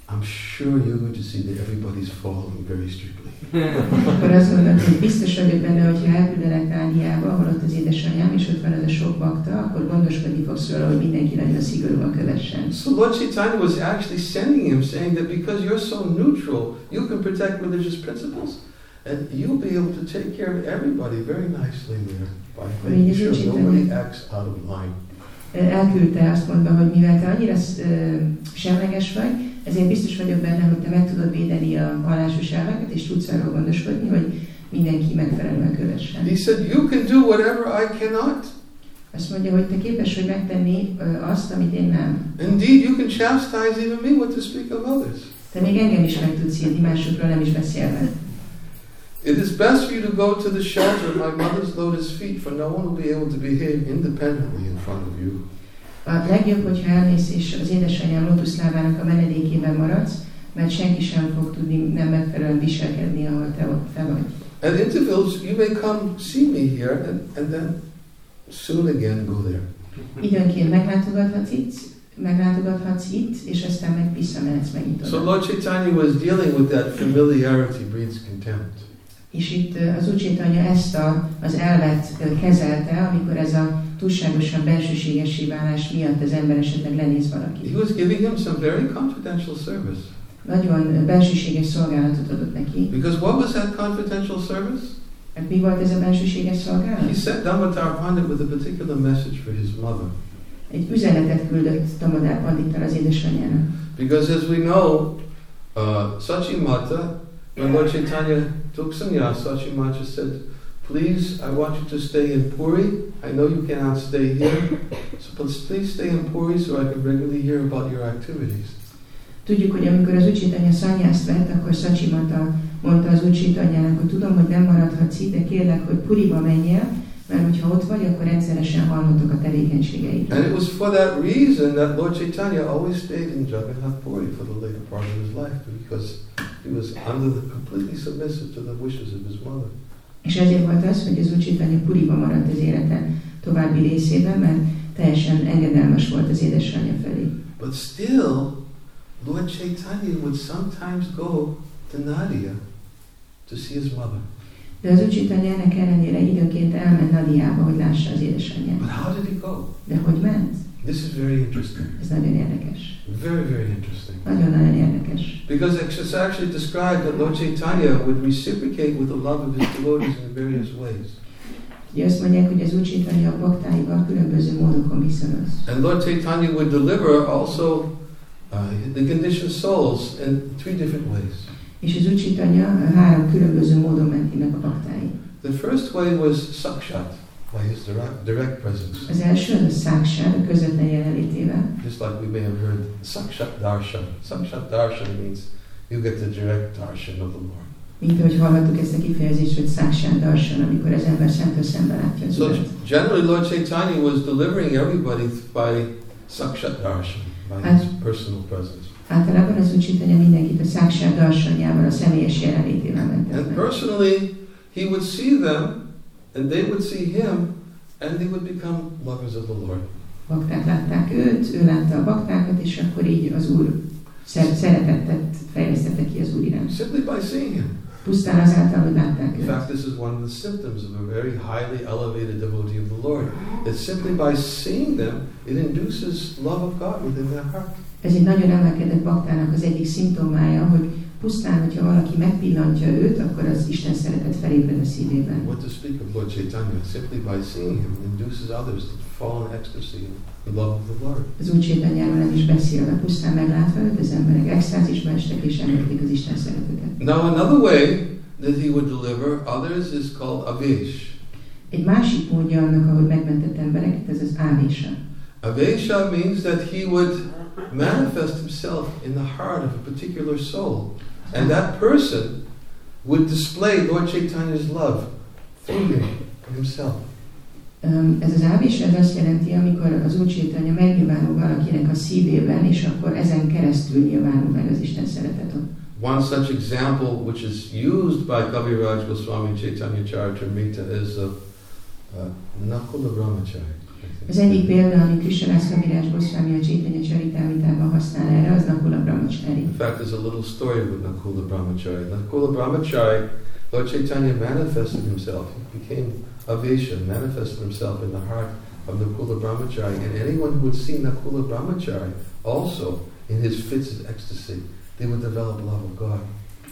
I'm sure you're going to see that everybody's following very strictly. Akkor azt mondom, hogy biztos vagyok benne, hogy ha elküldenek Ándiába, ahol ott az édesanyám, és ott van az a sok bakta, akkor gondoskodni fogsz róla, hogy mindenki nagyon szigorúan kövessen. So Lord Chaitanya was actually sending him, saying that because you're so neutral, you can protect religious principles, and you'll be able to take care of everybody very nicely there by making sure nobody acts out of line. Elküldte azt mondva, hogy mivel te annyira uh, semleges vagy, ezért biztos vagyok benne, hogy te meg tudod védeni a vallásos elveket, és tudsz arról gondoskodni, hogy mindenki megfelelően kövessen. He said, you can do whatever I cannot. Azt mondja, hogy te képes vagy megtenni uh, azt, amit én nem. Indeed, you can chastise even me, what to speak of others. Te még engem is meg tudsz írni, másokról nem is beszélve. It is best for you to go to the shelter of my mother's lotus feet, for no one will be able to behave independently in front of you. A legjobb, hogyha elmész és az édesanyám lótuszlávának a menedékében maradsz, mert senki sem fog tudni nem megfelelően viselkedni, ahol te, te vagy. At intervals, you may come see me here, and, and then soon again go there. Időnként meglátogathatsz itt, meglátogathatsz itt, és aztán meg visszamehetsz megint oda. So Lord Chaitanya was dealing with that familiarity breeds contempt. És itt az Úr Chaitanya ezt a, az elvet kezelte, amikor ez a túlságosan bensőségessé válás miatt az ember esetleg lenéz valaki. He was giving him some very confidential service. Nagyon bensőséges szolgálatot adott neki. Because what was that confidential service? Mert mi volt ez a bensőséges szolgálat? He sent Damodar Pandit with a particular message for his mother. Egy üzenetet küldött Damodar Pandittal az édesanyjának. Because as we know, uh, Sachimata, when Lord Chaitanya took sannyas, Sachimata said, please, I want you to stay in Puri. I know you cannot stay here, so please stay in Puri so I can regularly hear about your activities. Tudjuk, hogy amikor az Úr Chaitanya szannyászt vett, akkor Sachimata mondta az Úr Chaitanyának, hogy tudom, hogy nem maradhatsz itt, de kérlek, hogy Puriba menjél, mert hogyha ott vagy, akkor rendszeresen hallhatok a tevékenységeit. And it was for that reason that Lord Chaitanya always stayed in Jagannath Puri for the later part of his life, because he was under the, completely submissive to the wishes of his mother. És ezért volt az, hogy az Úr Chaitanya Puriba maradt az élete további részében, mert teljesen engedelmes volt az édesanyja felé. But still, Lord Chaitanya would sometimes go to Nadia to see his mother. De az Úr Chaitanya ennek ellenére időnként elment Nadiába, hogy lássa az édesanyját. But how did he go? De hogy ment? This is very interesting. Ez nagyon érdekes. Very, very interesting. Nagyon-nagyon érdekes. Because it's actually described that Lord Chaitanya would reciprocate with the love of his devotees in various ways. Ugye azt mondják, hogy az Úr Chaitanya a baktáival különböző módokon viszonyult. And Lord Chaitanya would deliver also uh, the conditioned souls in three different ways. És az Úr Chaitanya három különböző módon menti meg a baktái. The first way was sakshat, by his direct, direct presence. Az első az a száksát, a közvetlen jelenlétével. Just like we may have heard sakshat darshan. Sakshat darshan means you get the direct darshan of the Lord. Mint ahogy hallhattuk ezt a kifejezést, hogy száksát darshan, amikor az ember szemtől szembe látja az So Urat. generally Lord Chaitanya was delivering everybody by sakshat darshan, by his personal presence. Általában az Úr Chaitanya mindenkit a száksát darsanjával, a személyes jelenlétével ment. And personally, he would see them, and they would see him, and they would become lovers of the Lord. Bakták látták őt, ő látta a baktákat, és akkor így az Úr szeretettet fejlesztette ki az Úr iránt. Simply by seeing him. Pusztán azáltal, hogy látták In őt. fact, this is one of the symptoms of a very highly elevated devotee of the Lord. That simply by seeing them, it induces love of God within their heart. Ez egy nagyon emelkedett baktának az egyik szimptomája, hogy pusztán, hogyha valaki megpillantja őt, akkor az Isten szeretet felébred a szívében. What to speak of Lord Chaitanya? Simply by seeing him induces others to fall in ecstasy in the love of the Lord. Az Úr Chaitanyáról nem is beszélve, pusztán meglátva őt, az emberek extázisba estek és említik az Isten szeretetet. Now another way that he would deliver others is called avesh. Egy másik módja annak, ahogy megmentett embereket, ez az ávésa. Avesha means that he would manifest himself in the heart of a particular soul. And that person would display Lord Chaitanya's love through him, himself. Um, ez az ávésa, ez azt jelenti, amikor az Úr Chaitanya megnyilvánul valakinek a szívében, és akkor ezen keresztül nyilvánul meg az Isten szeretet. One such example which is used by Kaviraj Goswami Chaitanya Charitamrita is uh, uh, Nakula Brahmachari. Az egyik példa, amit Krishnadász Kaviraj Goswami a Chaitanya Charitamritában használ erre, az Nakula Brahmachari. In fact, there's a little story with Nakula Brahmachari. Nakula Brahmachari, Lord Chaitanya manifested himself. He became Avesha, manifested himself in the heart of Nakula Brahmachari. And anyone who would see Nakula Brahmachari also in his fits of ecstasy, they would develop love of God.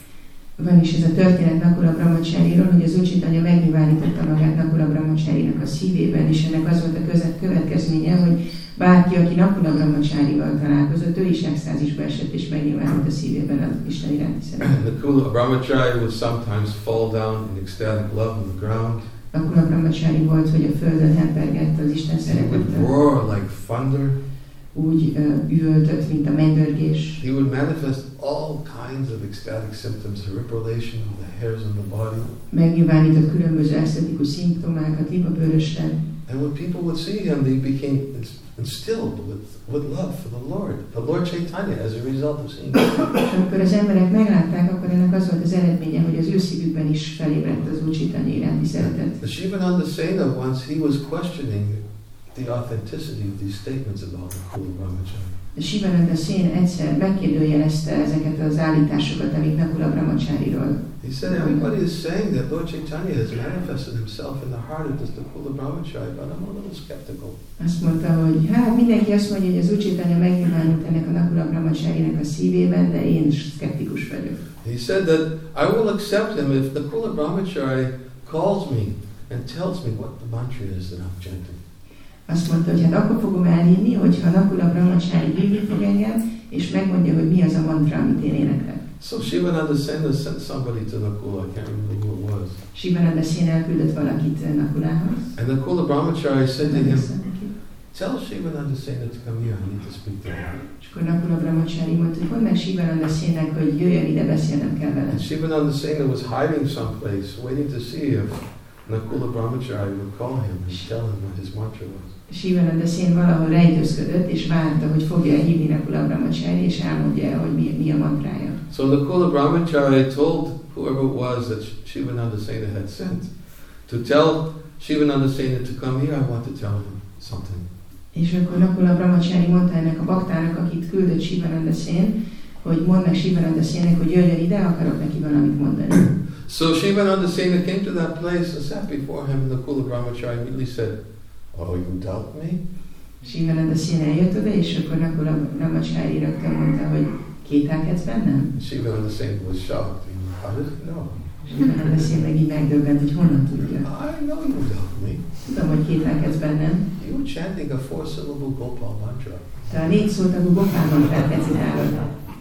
Van is ez a történet Nakula Brahmachariról, hogy az Úr Chaitanya megnyilvánította magát Nakula Brahmacharinak a szívében, és ennek az volt a között következménye, hogy bárki, aki Nakula Brahmacharival találkozott, ő is extázisba esett, és megnyilvánult a szívében az Isten iránti szeretet. Nakula Brahmachari would sometimes fall down in ecstatic love on the ground. Nakula Brahmachari volt, hogy a földön hempergett az Isten He would szeretettel. roar like thunder. Úgy uh, üvöltött, mint a mennydörgés. He would manifest all kinds of ecstatic symptoms, horripilation of the hairs on the body. Megnyilvánított különböző esztetikus szimptomákat, libabőrösen. And when people would see him, they became instilled with, with love for the Lord, for Lord Chaitanya, as a result of seeing him. És amikor az emberek meglátták, akkor ennek az volt az eredménye, hogy az ő szívükben is felébredt az Úr Chaitanya iránti szeretet. The Shivananda Sena once, he was questioning the authenticity of these statements about Nakula Brahmachari. Shivananda Sena egyszer megkérdőjelezte ezeket az állításokat, amik Nakula Brahmachariról. He said, everybody is saying that Lord Chaitanya has manifested himself in the heart of this Nakula Brahmachari, but I'm a little skeptical. Azt mondta, hogy hát mindenki azt mondja, hogy az Úr Chaitanya megnyilvánult ennek a Nakula Brahmacharinek a szívében, de én is szkeptikus vagyok. He said that I will accept him if Nakula Brahmachari calls me and tells me what the mantra is that I'm chanting. Azt mondta, hogy hát akkor fogom elhinni, hogyha Nakula Brahmachari hívni fog engem, és megmondja, hogy mi az a mantra, amit én éneklek. So Shivananda Sena sent somebody to Nakula, I can't remember who it was. Shivananda Sena elküldött valakit Nakulához. And Nakula Brahmachari said to him, tell Shivananda Sena to come here, I need to speak to him. És akkor Nakula Brahmachari mondta, hogy mondd meg Shivananda Senának, hogy jöjjön ide, beszélnem kell vele. And Shivananda Sena was hiding someplace, waiting to see if Nakula Brahmachari would call him and tell him what his mantra was. Shivananda Sena valahol rejtőzködött, és várta, hogy fogja hívni Nakula Brahmachari, és elmondja, hogy mi, mi a mantrája. So Nakula Brahmachari told whoever it was that Shivananda Sena had sent to tell Shivananda Sena to come here, I want to tell him something. És akkor Nakula Brahmachari mondta ennek a baktának, akit küldött Shivananda Sena, hogy mondd meg Shivananda Senának, hogy jöjjön ide, akarok neki valamit mondani. So Shivananda Sena came to that place and sat before him, and Nakula Brahmachari immediately said, oh, you doubt me? Shivananda Sena eljött oda, és akkor Nakula Brahmachari rögtön mondta, hogy kételkedsz bennem? Shivananda Sena was shocked. How did he know? Shivananda Sena meg így megdöbbent, hogy honnan tudja. I know you doubt me. Tudom, hogy kételkedsz bennem. You were chanting a four-syllable Gopal mantra. Te a négy szótagú Gopal mantrát recitálod.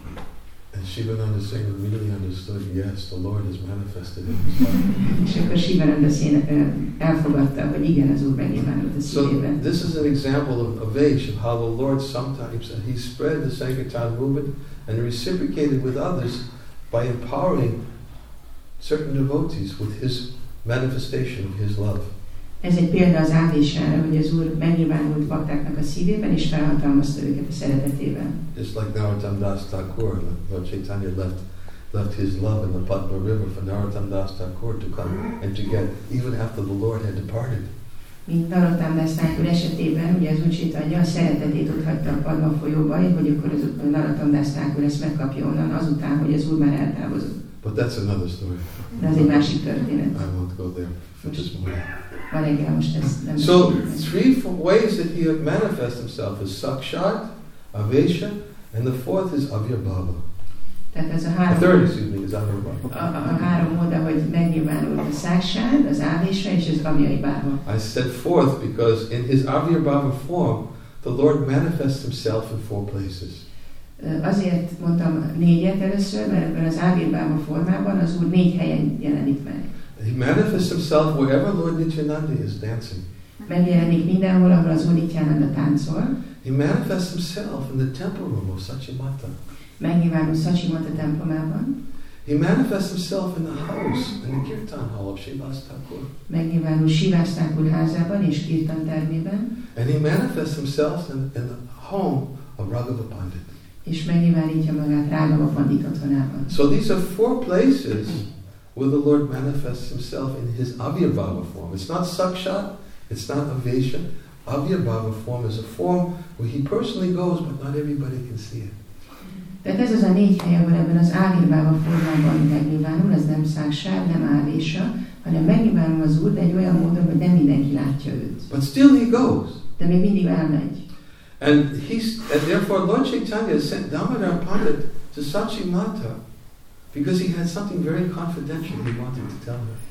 And Shivananda Sena immediately understood, yes, the Lord has manifested himself. És akkor Shivananda Sena elfogadta, hogy igen, az Úr megnyilvánult a So szívében. this is an example of, of age, of how the Lord sometimes, he spread the Sankirtan movement and reciprocated with others by empowering certain devotees with his manifestation of his love. Ez egy példa az ávésára, hogy az Úr megnyilvánult baktáknak a szívében, és felhatalmazta őket a szeretetével. Just like Narottam Das Thakur, Lord Chaitanya left, left his love in the Padma River for Narottam Das Thakur to come and to get, even after the Lord had departed. Mint Narottam Das Thakur esetében, ugye az Úr Chaitanya a szeretetét ott hagyta a Padma folyóba, hogy akkor az Narottam Das Thakur ezt megkapja onnan azután, hogy az Úr már eltávozott. But that's another story. De ez egy másik történet. I won't go there for this morning. Ma reggel most ez nem. So, three ways that he would manifest himself is Sakshat, Avesha, and the fourth is Avirbhava. Tehát ez a The három, third, excuse me, is Avirbhava. a, a három móda, hogy megnyilvánul a Sakshat, az Avesha és az Avirbhava. I said fourth because in his Avirbhava form, the Lord manifests himself in four places. Azért mondtam négyet először, mert ebben az Avirbhava formában az Úr négy helyen jelenik meg. He manifests himself wherever Lord Nityananda is dancing. Megjelenik mindenhol, ahol az Úr Nityananda táncol. He manifests himself in the temple room of Sachimata. Megnyilvánul Sachimata templomában. He manifests himself in the house, in the kirtan hall of Srivas Thakur. Megnyilvánul Srivas Thakur házában és kirtan termében. And he manifests himself in, in the home of Raghava Pandit. És megnyilvánítja magát Rághava Pandit otthonában. So these are four places where the Lord manifests himself in his Avirbhava form. It's not Sakshat, it's not Avesha. Avyabhava form is a form where he personally goes, but not everybody can see it. Tehát ez az a négy hely, ahol ebben az Ávirbáva formában megnyilvánul, ez nem szágság, nem ávésa, hanem megnyilvánul az Úr, de egy olyan módon, hogy nem mindenki látja őt. But still he goes. De még mindig elmegy. And he's, and therefore Lord Chaitanya sent Damodar Pandit to Sachimata because he had something very confidential he wanted to tell her.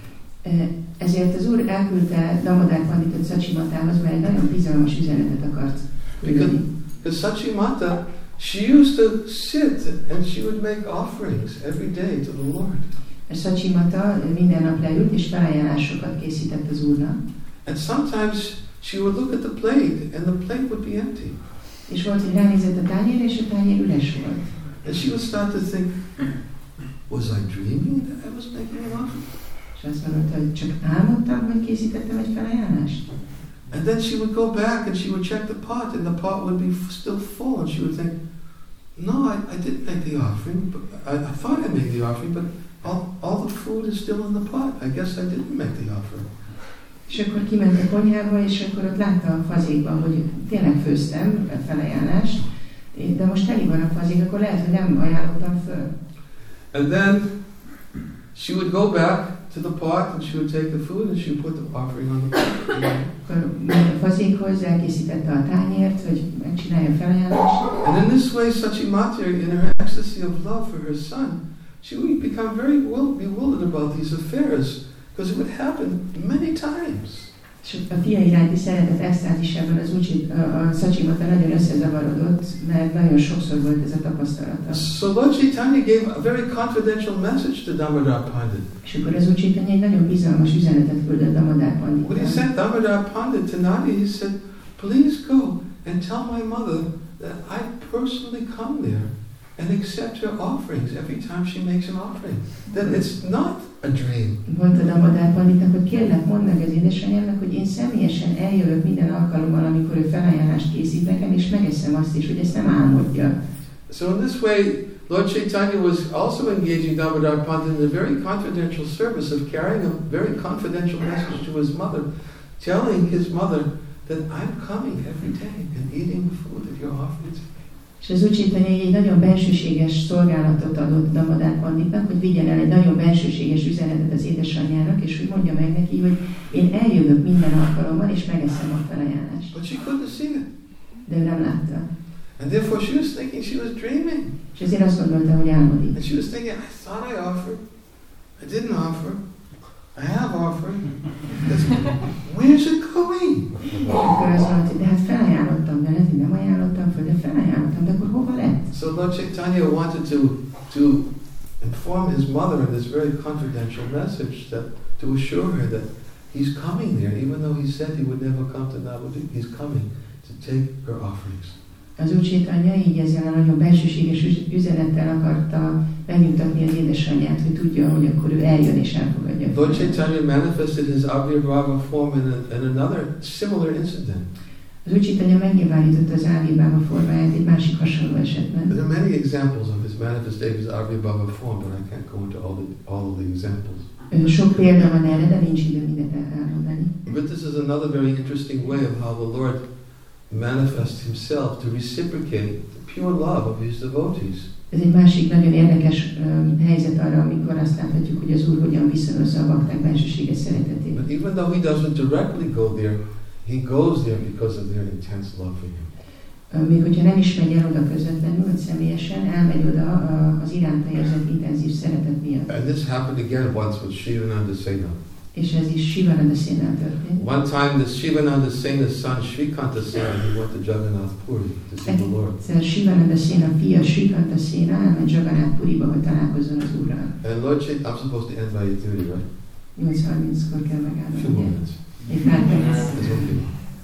Ezért az Úr elküldte Damodar Panditot Sachimatához, mert egy nagyon bizalmas üzenetet akart küldeni. Because Sachimata, she used to sit and she would make offerings every day to the Lord. Sachimata minden nap leült és felajánlásokat készített az Úrnak. And sometimes she would look at the plate and the plate would be empty. És volt, hogy ránézett a tányér, és a tányér üres volt. And she would start to think, was I dreaming that I was making an offering? És azt mondta, hogy csak álmodtam, hogy készítettem egy felajánlást. And then she would go back and she would check the pot and the pot would be f- still full and she would think, no, I, I didn't make the offering, but I, I thought I made the offering, but all, all the food is still in the pot. I guess I didn't make the offering. És akkor kiment a konyhába, és akkor ott látta a fazékban, hogy tényleg főztem a felajánlást, de most teli van a fazék, akkor lehet, hogy nem ajánlottam föl. And then she would go back to the pot and she would take the food and she would put the offering on the pot. Akkor ment a fazékhoz, elkészítette a tányért, hogy megcsinálja a felajánlást. And in this way, Sachimata, in her ecstasy of love for her son, she would become very bewildered about these affairs because it would happen many times. És a fia iránti szeretet extázisában az úgy, a Sachimata nagyon összezavarodott, mert nagyon sokszor volt ez a tapasztalata. So Lord Chaitanya gave a very confidential message to Damodar Pandit. És akkor az Úr Chaitanya egy nagyon bizalmas üzenetet küldött Damodar Panditnak. When he sent Damodar Pandit to Nadia, he said, please go and tell my mother that I personally come there and accept her offerings every time she makes an offering. That it's not a dream. Mondta Damodar Panditnak, hogy kérlek, mondd meg az édesanyámnak, hogy én személyesen eljövök minden alkalommal, amikor ő felajánlást készít nekem, és megeszem azt is, hogy ezt nem álmodja. So in this way, Lord Chaitanya was also engaging Damodar Pandit in a very confidential service of carrying a very confidential message to his mother, telling his mother that I'm coming every day and eating the food that you're offering to me. És az Úr Chaitanya egy nagyon bensőséges szolgálatot adott Damodar Panditnak, hogy vigyen el egy nagyon bensőséges üzenetet az édesanyjának, és hogy mondja meg neki, hogy én eljövök minden alkalommal, és megeszem a felajánlást. But she couldn't see it. De ő nem látta. And therefore she was thinking she was dreaming. És ezért azt gondolta, hogy álmodik. And she was thinking, I thought I offered. I didn't offer. I have offered. Where's it going? Akkor azt mondta, de hát felajánlottam veled, hogy nem ajánlottam föl, de felajánlottam, de akkor hova lett? So Lord Chaitanya wanted to, to inform his mother in this very confidential message that to assure her that he's coming there, even though he said he would never come to Navadvip, he's coming to take her offerings. Az Úr Chaitanya így ezzel a nagyon bensőséges üzenettel akarta megnyugtatni az édesanyját, hogy tudja, hogy akkor ő eljön és elfogadja. Lord Chaitanya manifested his Avirbhava form in, a, in another similar incident. Az Úr Chaitanya megnyilvánította az Avirbhava formáját egy másik hasonló esetben. There are many examples of his manifestation of Avirbhava form, but I can't go into all the all of the examples. Sok példa van erre, de nincs idő mindent elmondani. But this is another very interesting way of how the Lord manifests himself to reciprocate the pure love of his devotees. Ez egy másik nagyon érdekes um, helyzet arra, amikor azt láthatjuk, hogy az Úr hogyan viszonyozza a bakták bensőséges szeretetét. But even though he doesn't directly go there, he goes there because of their intense love for him. Uh, még hogyha nem is megy el oda közvetlenül, vagy személyesen, elmegy oda uh, az iránta érzett intenzív szeretet miatt. And this happened again once with Shivananda Sena. És ez is Shivananda Senál történt. One time the Shivananda Sena's son Shrikanta Sena, he went to Jagannath Puri to see the Lord. Egyszer Shivananda Sena fia Shrikanta Sena elment Jagannath Puriba, hogy találkozzon az Úrral. And Lord Chaitanya, I'm supposed to end by eight thirty, right? nyolc harminckor kell megállni. Few more minutes. Egy pár perc. That's okay.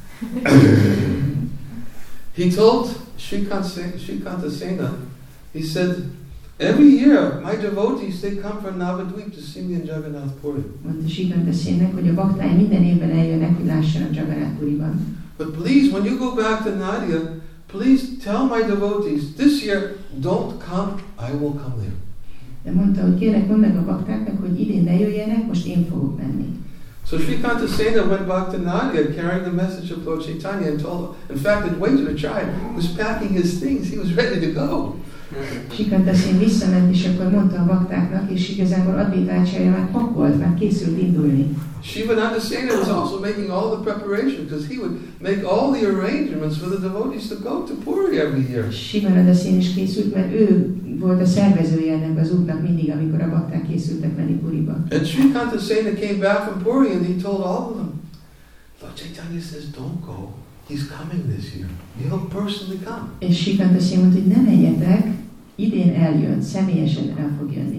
He told Shrikanta Sena, he said, every year my devotees, they come from Navadvip to see me in Jagannath Puri. Mondta Shrikanta Senának, hogy a baktáim minden évben eljönnek, hogy lássanak Jagannath Puriban. But please, when you go back to Nadia, please tell my devotees, this year, don't come, I will come there. De mondta, hogy kérlek, mondd meg a baktáknak, hogy idén ne jöjjenek, most én fogok menni. So Srikanta Sena went back to Nadia carrying the message of Lord Chaitanya and told, in fact, that Vajrachari was packing his things. He was ready to go. Srikanta Sena visszament, és akkor mondta a baktáknak, és igazából Advaita Acharya már pakolt, már készült indulni. Shivananda Sena was also making all the preparation because he would make all the arrangements for the devotees to go to Puri every year. Shivananda Sena is készült, mert ő volt a szervezője ennek az útnak mindig, amikor a bakták készültek menni Puriba. And Srikanta Sena came back from Puri and he told all of them, Lord Chaitanya says, don't go. He's coming this year. He'll personally come. És Srikanta Sena mondta, hogy ne menjetek, idén eljön, személyesen el fog jönni.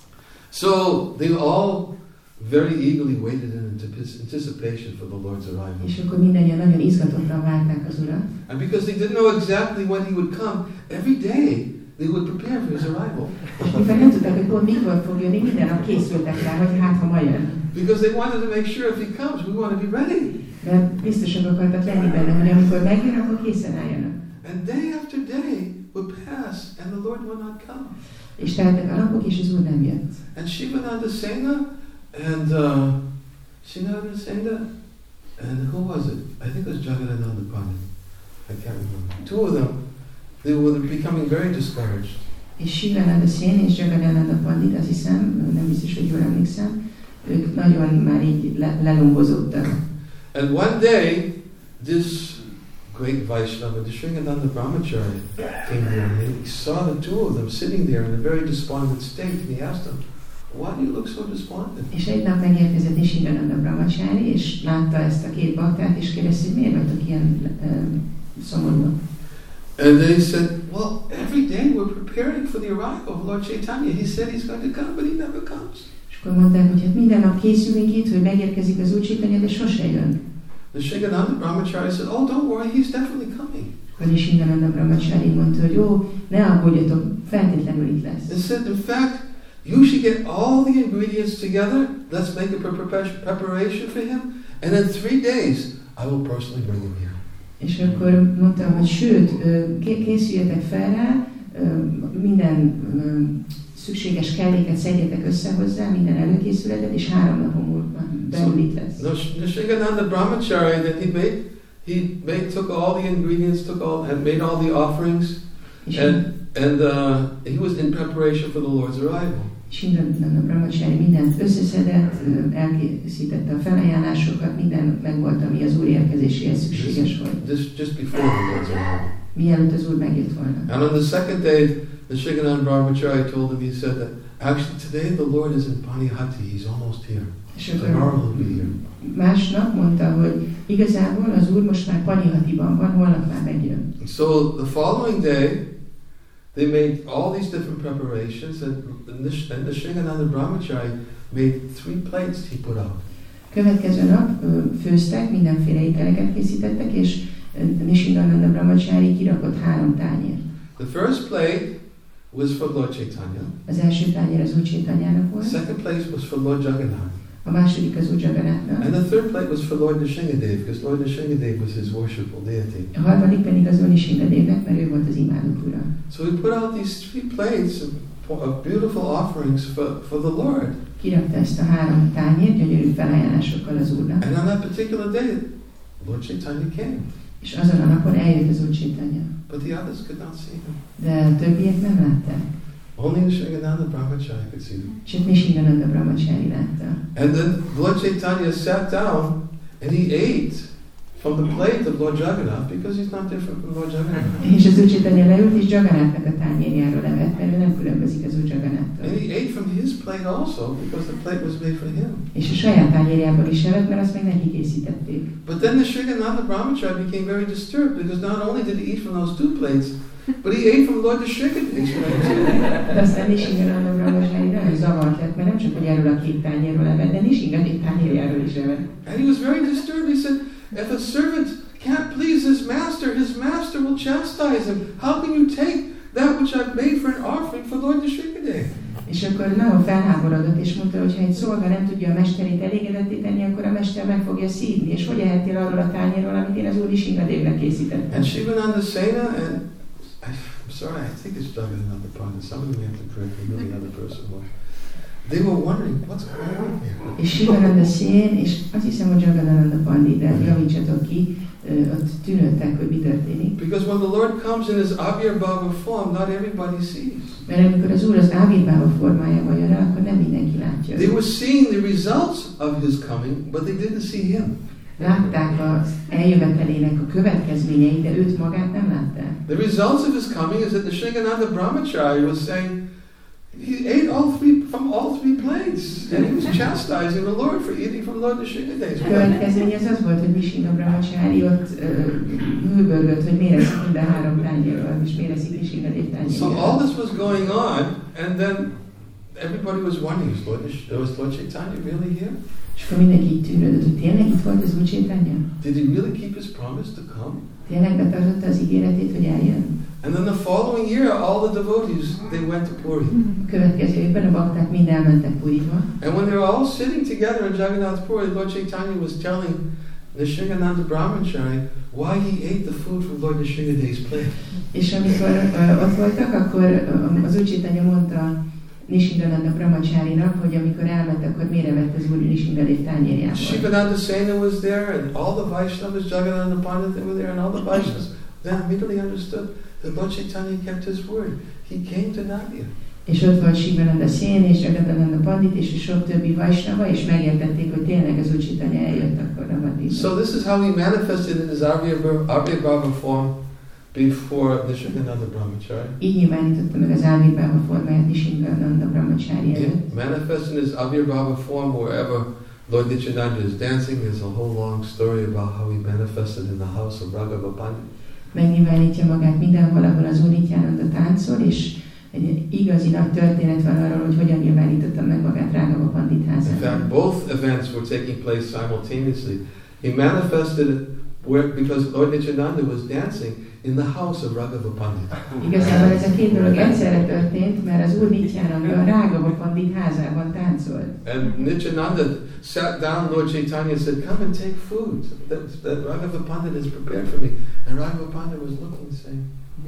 So they all very eagerly waited in anticipation for the Lord's arrival. És akkor mindannyian nagyon izgatottan várták az Urat. And because they didn't know exactly when he would come, every day they would prepare for his arrival. És mivel nem tudták, hogy pont mikor fog jönni, minden nap készültek rá, hogy hát ha ma jön. Because they wanted to make sure if he comes, we want to be ready. De biztosak akartak lenni benne, hogy amikor megjön, akkor készen álljanak. And day after day would pass and the Lord would not come. És teltek a napok, és az Úr nem jött. And Shivananda Sena and uh, Shivananda Sena and who was it? I think it was Jagadananda Pandit. I can't remember. Two of them, they were becoming very discouraged. És Shivananda Sena és Jagadananda Pandit, azt hiszem, nem biztos, hogy jól emlékszem, ők nagyon már így le- lelombozódtak. And one day, this great Vaishnava, the Sringadanda Brahmachari, came there and he saw the two of them sitting there in a very despondent state and he asked them, why do you look so despondent? És egy nap megérkezett Nishingananda Brahmachari, és látta ezt a két baktát, és kérdezte, hogy miért vagytok ilyen uh, szomorúak. And they said, well, every day we're preparing for the arrival of Lord Chaitanya. He said he's going to come, but he never comes. És akkor mondták, hogy hát minden nap készülünk itt, hogy megérkezik az Úr Chaitanya, de sose jön. The Sringadanda Brahmachari said, oh, don't worry, he's definitely coming. Akkor Nishingananda Brahmachari mondta, hogy jó, ne aggódjatok, feltétlenül itt lesz. He said, in fact, you should get all the ingredients together. Let's make a pre- preparation for him. And in three days, I will personally bring him here. És akkor mondtam, hogy sőt, készüljetek fel rá, minden szükséges kelléket szedjetek össze hozzá, minden előkészületet, és három napon múlva belül itt lesz. The Sringadanda Brahmachari, that he made, he made, took all the ingredients, took all, and made all the offerings, and and uh, he was in preparation for the Lord's arrival. Sringadanda Brahmachari mindent összeszedett, elkészítette a felajánlásokat, minden megvolt, ami az Úr érkezéséhez szükséges volt. Just, just before the Lord's arrival. Mielőtt az Úr megjött volna. And on the second day, the Sringadanda Brahmachari told him, he said that, actually today the Lord is in Panihati, he's almost here. Tomorrow he'll be here. Másnap mondta, hogy igazából az Úr most már Panihatiban van, holnap már megjön. So the following day, they made all these different preparations, and the, and the Sringadanda Brahmachari made three plates he put out. Következő nap főztek, mindenféle ételeket készítettek, és Nishingananda Brahmachari kirakott három tányért. The first plate was for Lord Chaitanya. Az első tányér az Úr Chaitanyának volt. The second place was for Lord Jagannath. A második az Úr Jagannathnak. And the third plate was for Lord Nishingadev, because Lord Nishingadev was his worshipful deity. A harmadik pedig az Úr Nishingadevnek, mert ő volt az imádott ura. So he put out these three plates of, of beautiful offerings for, for the Lord. Kirakta ezt a három tányért, gyönyörű felajánlásokkal az Úrnak. And on that particular day, Lord Chaitanya came. És azon a napon eljött az Úr Chaitanya. But the others could not see him. De a többiek nem látták. Only the Sringadanda Brahmachari could see him. Csak Nishingananda Brahmachari látta. And then Lord Chaitanya sat down and he ate from the plate of Lord Jagannath because he's not different from Lord Jagannath. És az Úr Chaitanya leült, és Jagannathnak a tányérjáról evett, mert ő nem különbözik az Úr Jagannahtól. And he ate from his plate also because the plate was made for him. És a saját tányérjából is evett, mert azt meg neki készítették. But then the Sringadanda Brahmachari became very disturbed because not only did he eat from those two plates, but he ate from Lord Nishingadev. De aztán Nishingananda Brahmachari nagyon zavart lett, mert nem csak hogy erről a két tányérról evett, de Nishingadev tányérjáról is evett. And he was very disturbed. He said, if a servant can't please his master, his master will chastise him. How can you take that which I've made for an offering for Lord Nishingadev? És akkor nagyon felháborodott, és mondta, hogy ha egy szolga nem tudja a mesterét elégedetté tenni, akkor a mester meg fogja szídni, és hogy ehettél arról a tányérról, amit én az Úr Nishingadevnek készítettem. And Shivananda Sena, and I'm sorry, I think it's Jagannath Pandit. Somebody may have to correct me, who the other person was. They were wondering, what's going on here? És Sivananda Sen, és azt hiszem, hogy Jagadananda Pandit, de javítsatok ki, ott tűnődtek, hogy mi történik. Because when the Lord comes in his Avirbhava form, not everybody sees. Mert amikor az Úr az Avirbhava formájában jön el, akkor nem mindenki látja. They were seeing the results of his coming, but they didn't see him. Látták az eljövetelének a következményeit, de őt magát nem látták. The results of his coming is that the Nishingananda Brahmachari was saying, he ate all three from all three plates, and he was chastising the Lord for eating from Lord Nishingade's A plate. következmény az az volt, hogy Nishinga Brahmachari ott hőbörgött, hogy miért eszik mind a három tányérról, és miért eszik Nishingadev tányérról. So all this was going on, and then everybody was wondering, is Lord, was Lord Chaitanya really here? És akkor mindenki így tűnődött, hogy tényleg itt volt az Úr Chaitanya? Did he really keep his promise to come? Tényleg betartotta az ígéretét, hogy eljön? And then the following year, all the devotees, they went to Puri. Következő évben a bakták mind elmentek Puriba. And when they were all sitting together in Jagannath Puri, Lord Chaitanya was telling Nishingananda Brahmachari why he ate the food from Lord Nishingade's plate. És amikor uh, ott voltak, akkor uh, az Úr Chaitanya mondta Nishingananda Brahmacharinak, hogy amikor elment, akkor mire vett az Úr Nishingadev tányérjából. Shivananda Sena was there, and all the Vaishnavas, Jagannath Pandit, they were there, and all the Vaishnavas then immediately understood that Lord Chaitanya kept his word. He came to Nadia. És ott volt Shivananda Sen és Jagadananda Pandit és sok többi Vaishnava, és megértették, hogy tényleg az Úr Chaitanya eljött akkor Navadvipa. So this is how he manifested in his Avirbhava form before Nishingananda Brahmachari. Így nyilvánította meg az Avirbhava formáját Nishingananda Brahmachari He előtt. manifested in his Avirbhava form wherever Lord Nityananda is dancing. There's a whole long story about how he manifested in the house of Raghava Pandit. Megnyilvánítja magát mindenhol, ahol az Úr Nityananda táncol, és egy igazi nagy történet van arról, hogy hogyan nyilvánította meg magát Raghava Pandit In házában. fact, both events were taking place simultaneously. He manifested it where, because Lord Nityananda was dancing in the house of Raghava Pandit. Igazából ez a két dolog egyszerre történt, mert az Úr Nityananda a Raghava Pandit házában táncolt. And Nityananda sat down, Lord Chaitanya said, come and take food that, that Raghava Pandit has prepared for me. And Raghava Pandit was looking, saying,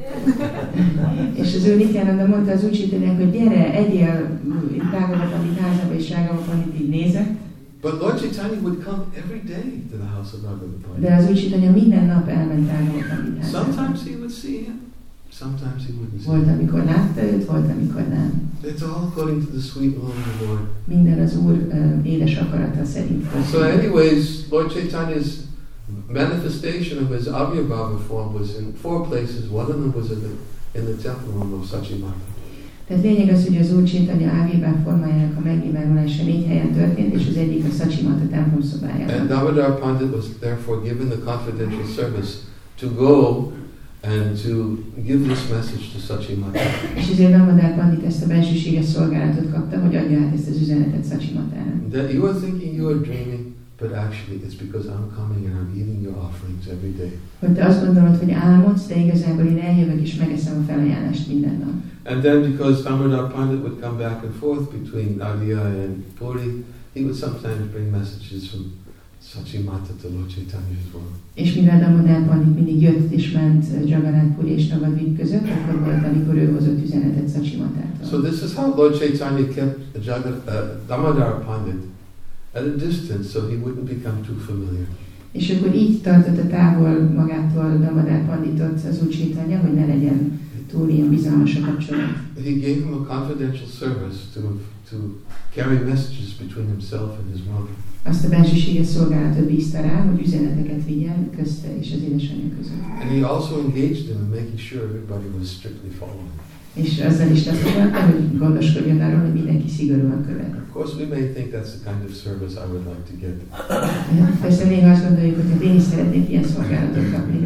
És az Úr Nityananda mondta az Úr Chaitanyának, hogy gyere, egyél itt Raghava Pandit házába, és Raghava Pandit így nézett. but Lord Chaitanya would come every day to the house of Raghava Pandit. De az Úr Chaitanya minden nap elment Raghava Pandit házába. Sometimes he would see him, sometimes he wouldn't see Volt, him. amikor látta őt, volt, amikor nem. It's all according to the sweet will of the Lord. Minden az Úr uh, édes akarata szerint volt. So anyways, Lord Chaitanya's manifestation of his Avirbhava form was in four places. One of them was in the, in the temple room of Sachimata. Tehát lényeg az, hogy az Úr Chaitanya Avirbhava formájának a megnyilvánulása négy helyen történt, és az egyik a Sachimata templom szobájában. And Damodar Pandit was therefore given the confidential service to go and to give this message to Sachimata. És ezért Damodar Pandit ezt a bensőséges szolgálatot kapta, hogy adja át ezt az üzenetet Sachimatának. That you are thinking you are dreaming, but actually it's because I'm coming and I'm eating your offerings every day. Hogy te azt gondolod, hogy álmodsz, de igazából én eljövök és megeszem a felajánlást minden nap. And then because Damodar Pandit would come back and forth between Nadia and Puri, he would sometimes bring messages from Sachimata to Lord Chaitanya as well. És mivel Damodar Pandit mindig jött és ment Jagannath Puri és Navadvip között, akkor volt, amikor ő hozott üzenetet Sachimatától. So this is how Lord Chaitanya kept Jagat, uh, Damodar Pandit at a distance so he wouldn't become too familiar. És akkor így tartotta távol magától Damodar Panditot az Úr Chaitanya, hogy ne legyen túl ilyen bizalmas a kapcsolat. He gave him a confidential service to, to carry messages between himself and his mother. Azt a bensőséges szolgálatot bízta rá, hogy üzeneteket vigyen közte és az édesanyja között. And he also engaged him in making sure everybody was strictly following. És azzal is tapasztalta, hogy gondoskodjon arról, hogy mindenki szigorúan követ. Of course, we may think that's the kind of service I would like to get. Persze néha azt gondoljuk, hogy hát én is szeretnék ilyen szolgálatot kapni.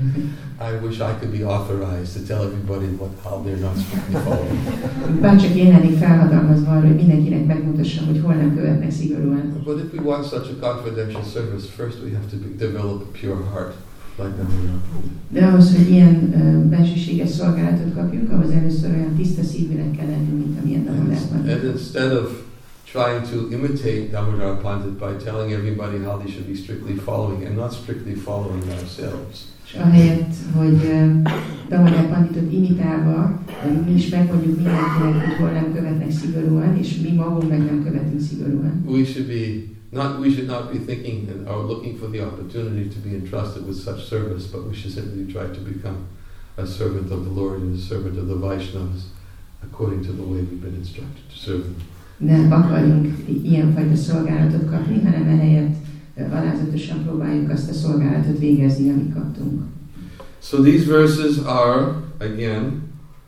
I wish I could be authorized to tell everybody what, how they're not strictly following. Bárcsak én lennék felhatalmazva arra, hogy mindenkinek megmutassam, hogy hol nem követnek szigorúan. But if we want such a confidential service, first we have to be, develop a pure heart, like Damodar Pandit. De ahhoz, hogy ilyen uh, bensőséges szolgálatot kapjunk, ahhoz először olyan tiszta szívűnek kell lennünk, mint amilyen Damodar And, Pandit. and instead of trying to imitate Damodar Pandit by telling everybody how they should be strictly following and not strictly following ourselves. És ahelyett, hogy uh, Damodar Panditot imitálva, uh, mi is megmondjuk mindenkinek, hogy hol nem követnek szigorúan, és mi magunk meg nem követünk szigorúan. We should be not. We should not be thinking or looking for the opportunity to be entrusted with such service, but we should simply try to become a servant of the Lord and a servant of the Vaishnavas, according to the way we've been instructed to serve them. Ne akarjunk ilyenfajta szolgálatot kapni, hanem ehelyett alázatosan próbáljuk azt a szolgálatot végezni, amit kaptunk. So these verses are, again,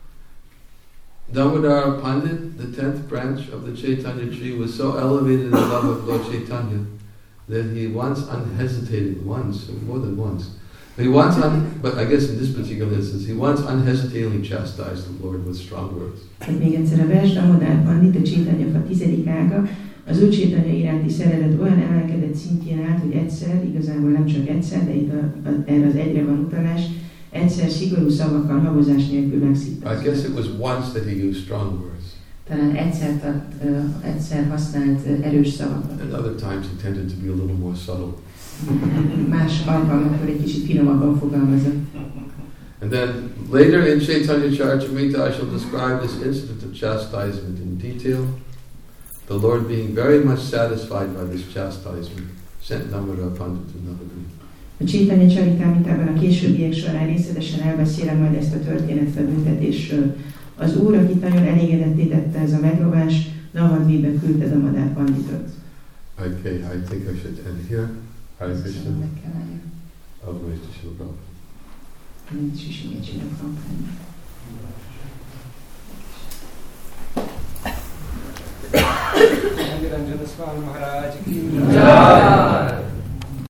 Damodar Pandit, the tenth branch of the Chaitanya tree, was so elevated in the love of Lord Chaitanya that he once unhesitated, once, more than once, he once, un, but I guess in this particular instance, he once unhesitatingly chastised the Lord with strong words. Tehát még egyszer a vers, Damodar Pandit, a Chaitanya fa tizedik ága, az Úr Chaitanya iránti szeretet olyan emelkedett szintjén állt, hogy egyszer, igazából nem csak egyszer, de itt a, a, erre az egyre van utalás, egyszer szigorú szavakkal, habozás nélkül megszívta. I guess it was once that he used strong words. Talán egyszer, tart, uh, egyszer használt uh, erős szavakat. And other times he tended to be a little more subtle. Más alkalmakkor egy kicsit finomabban fogalmazott. And then later in Chaitanya Charitamrita I shall describe this incident of chastisement in detail. The Lord being very much satisfied by this chastisement sent Damodar Pandit to Navadvip. A Chaitanya Charitamritában a későbbiek során részletesen elbeszélem majd ezt a történetet a büntetésről. Az Úr, akit nagyon elégedetté tette ez a megrovás, Navadvipbe küldte Damodar Panditot. Okay, I think I should end here. Hare Krishna. Of Krishna Shila Prabhupada. Niranjana Swami Maharaj ki jai.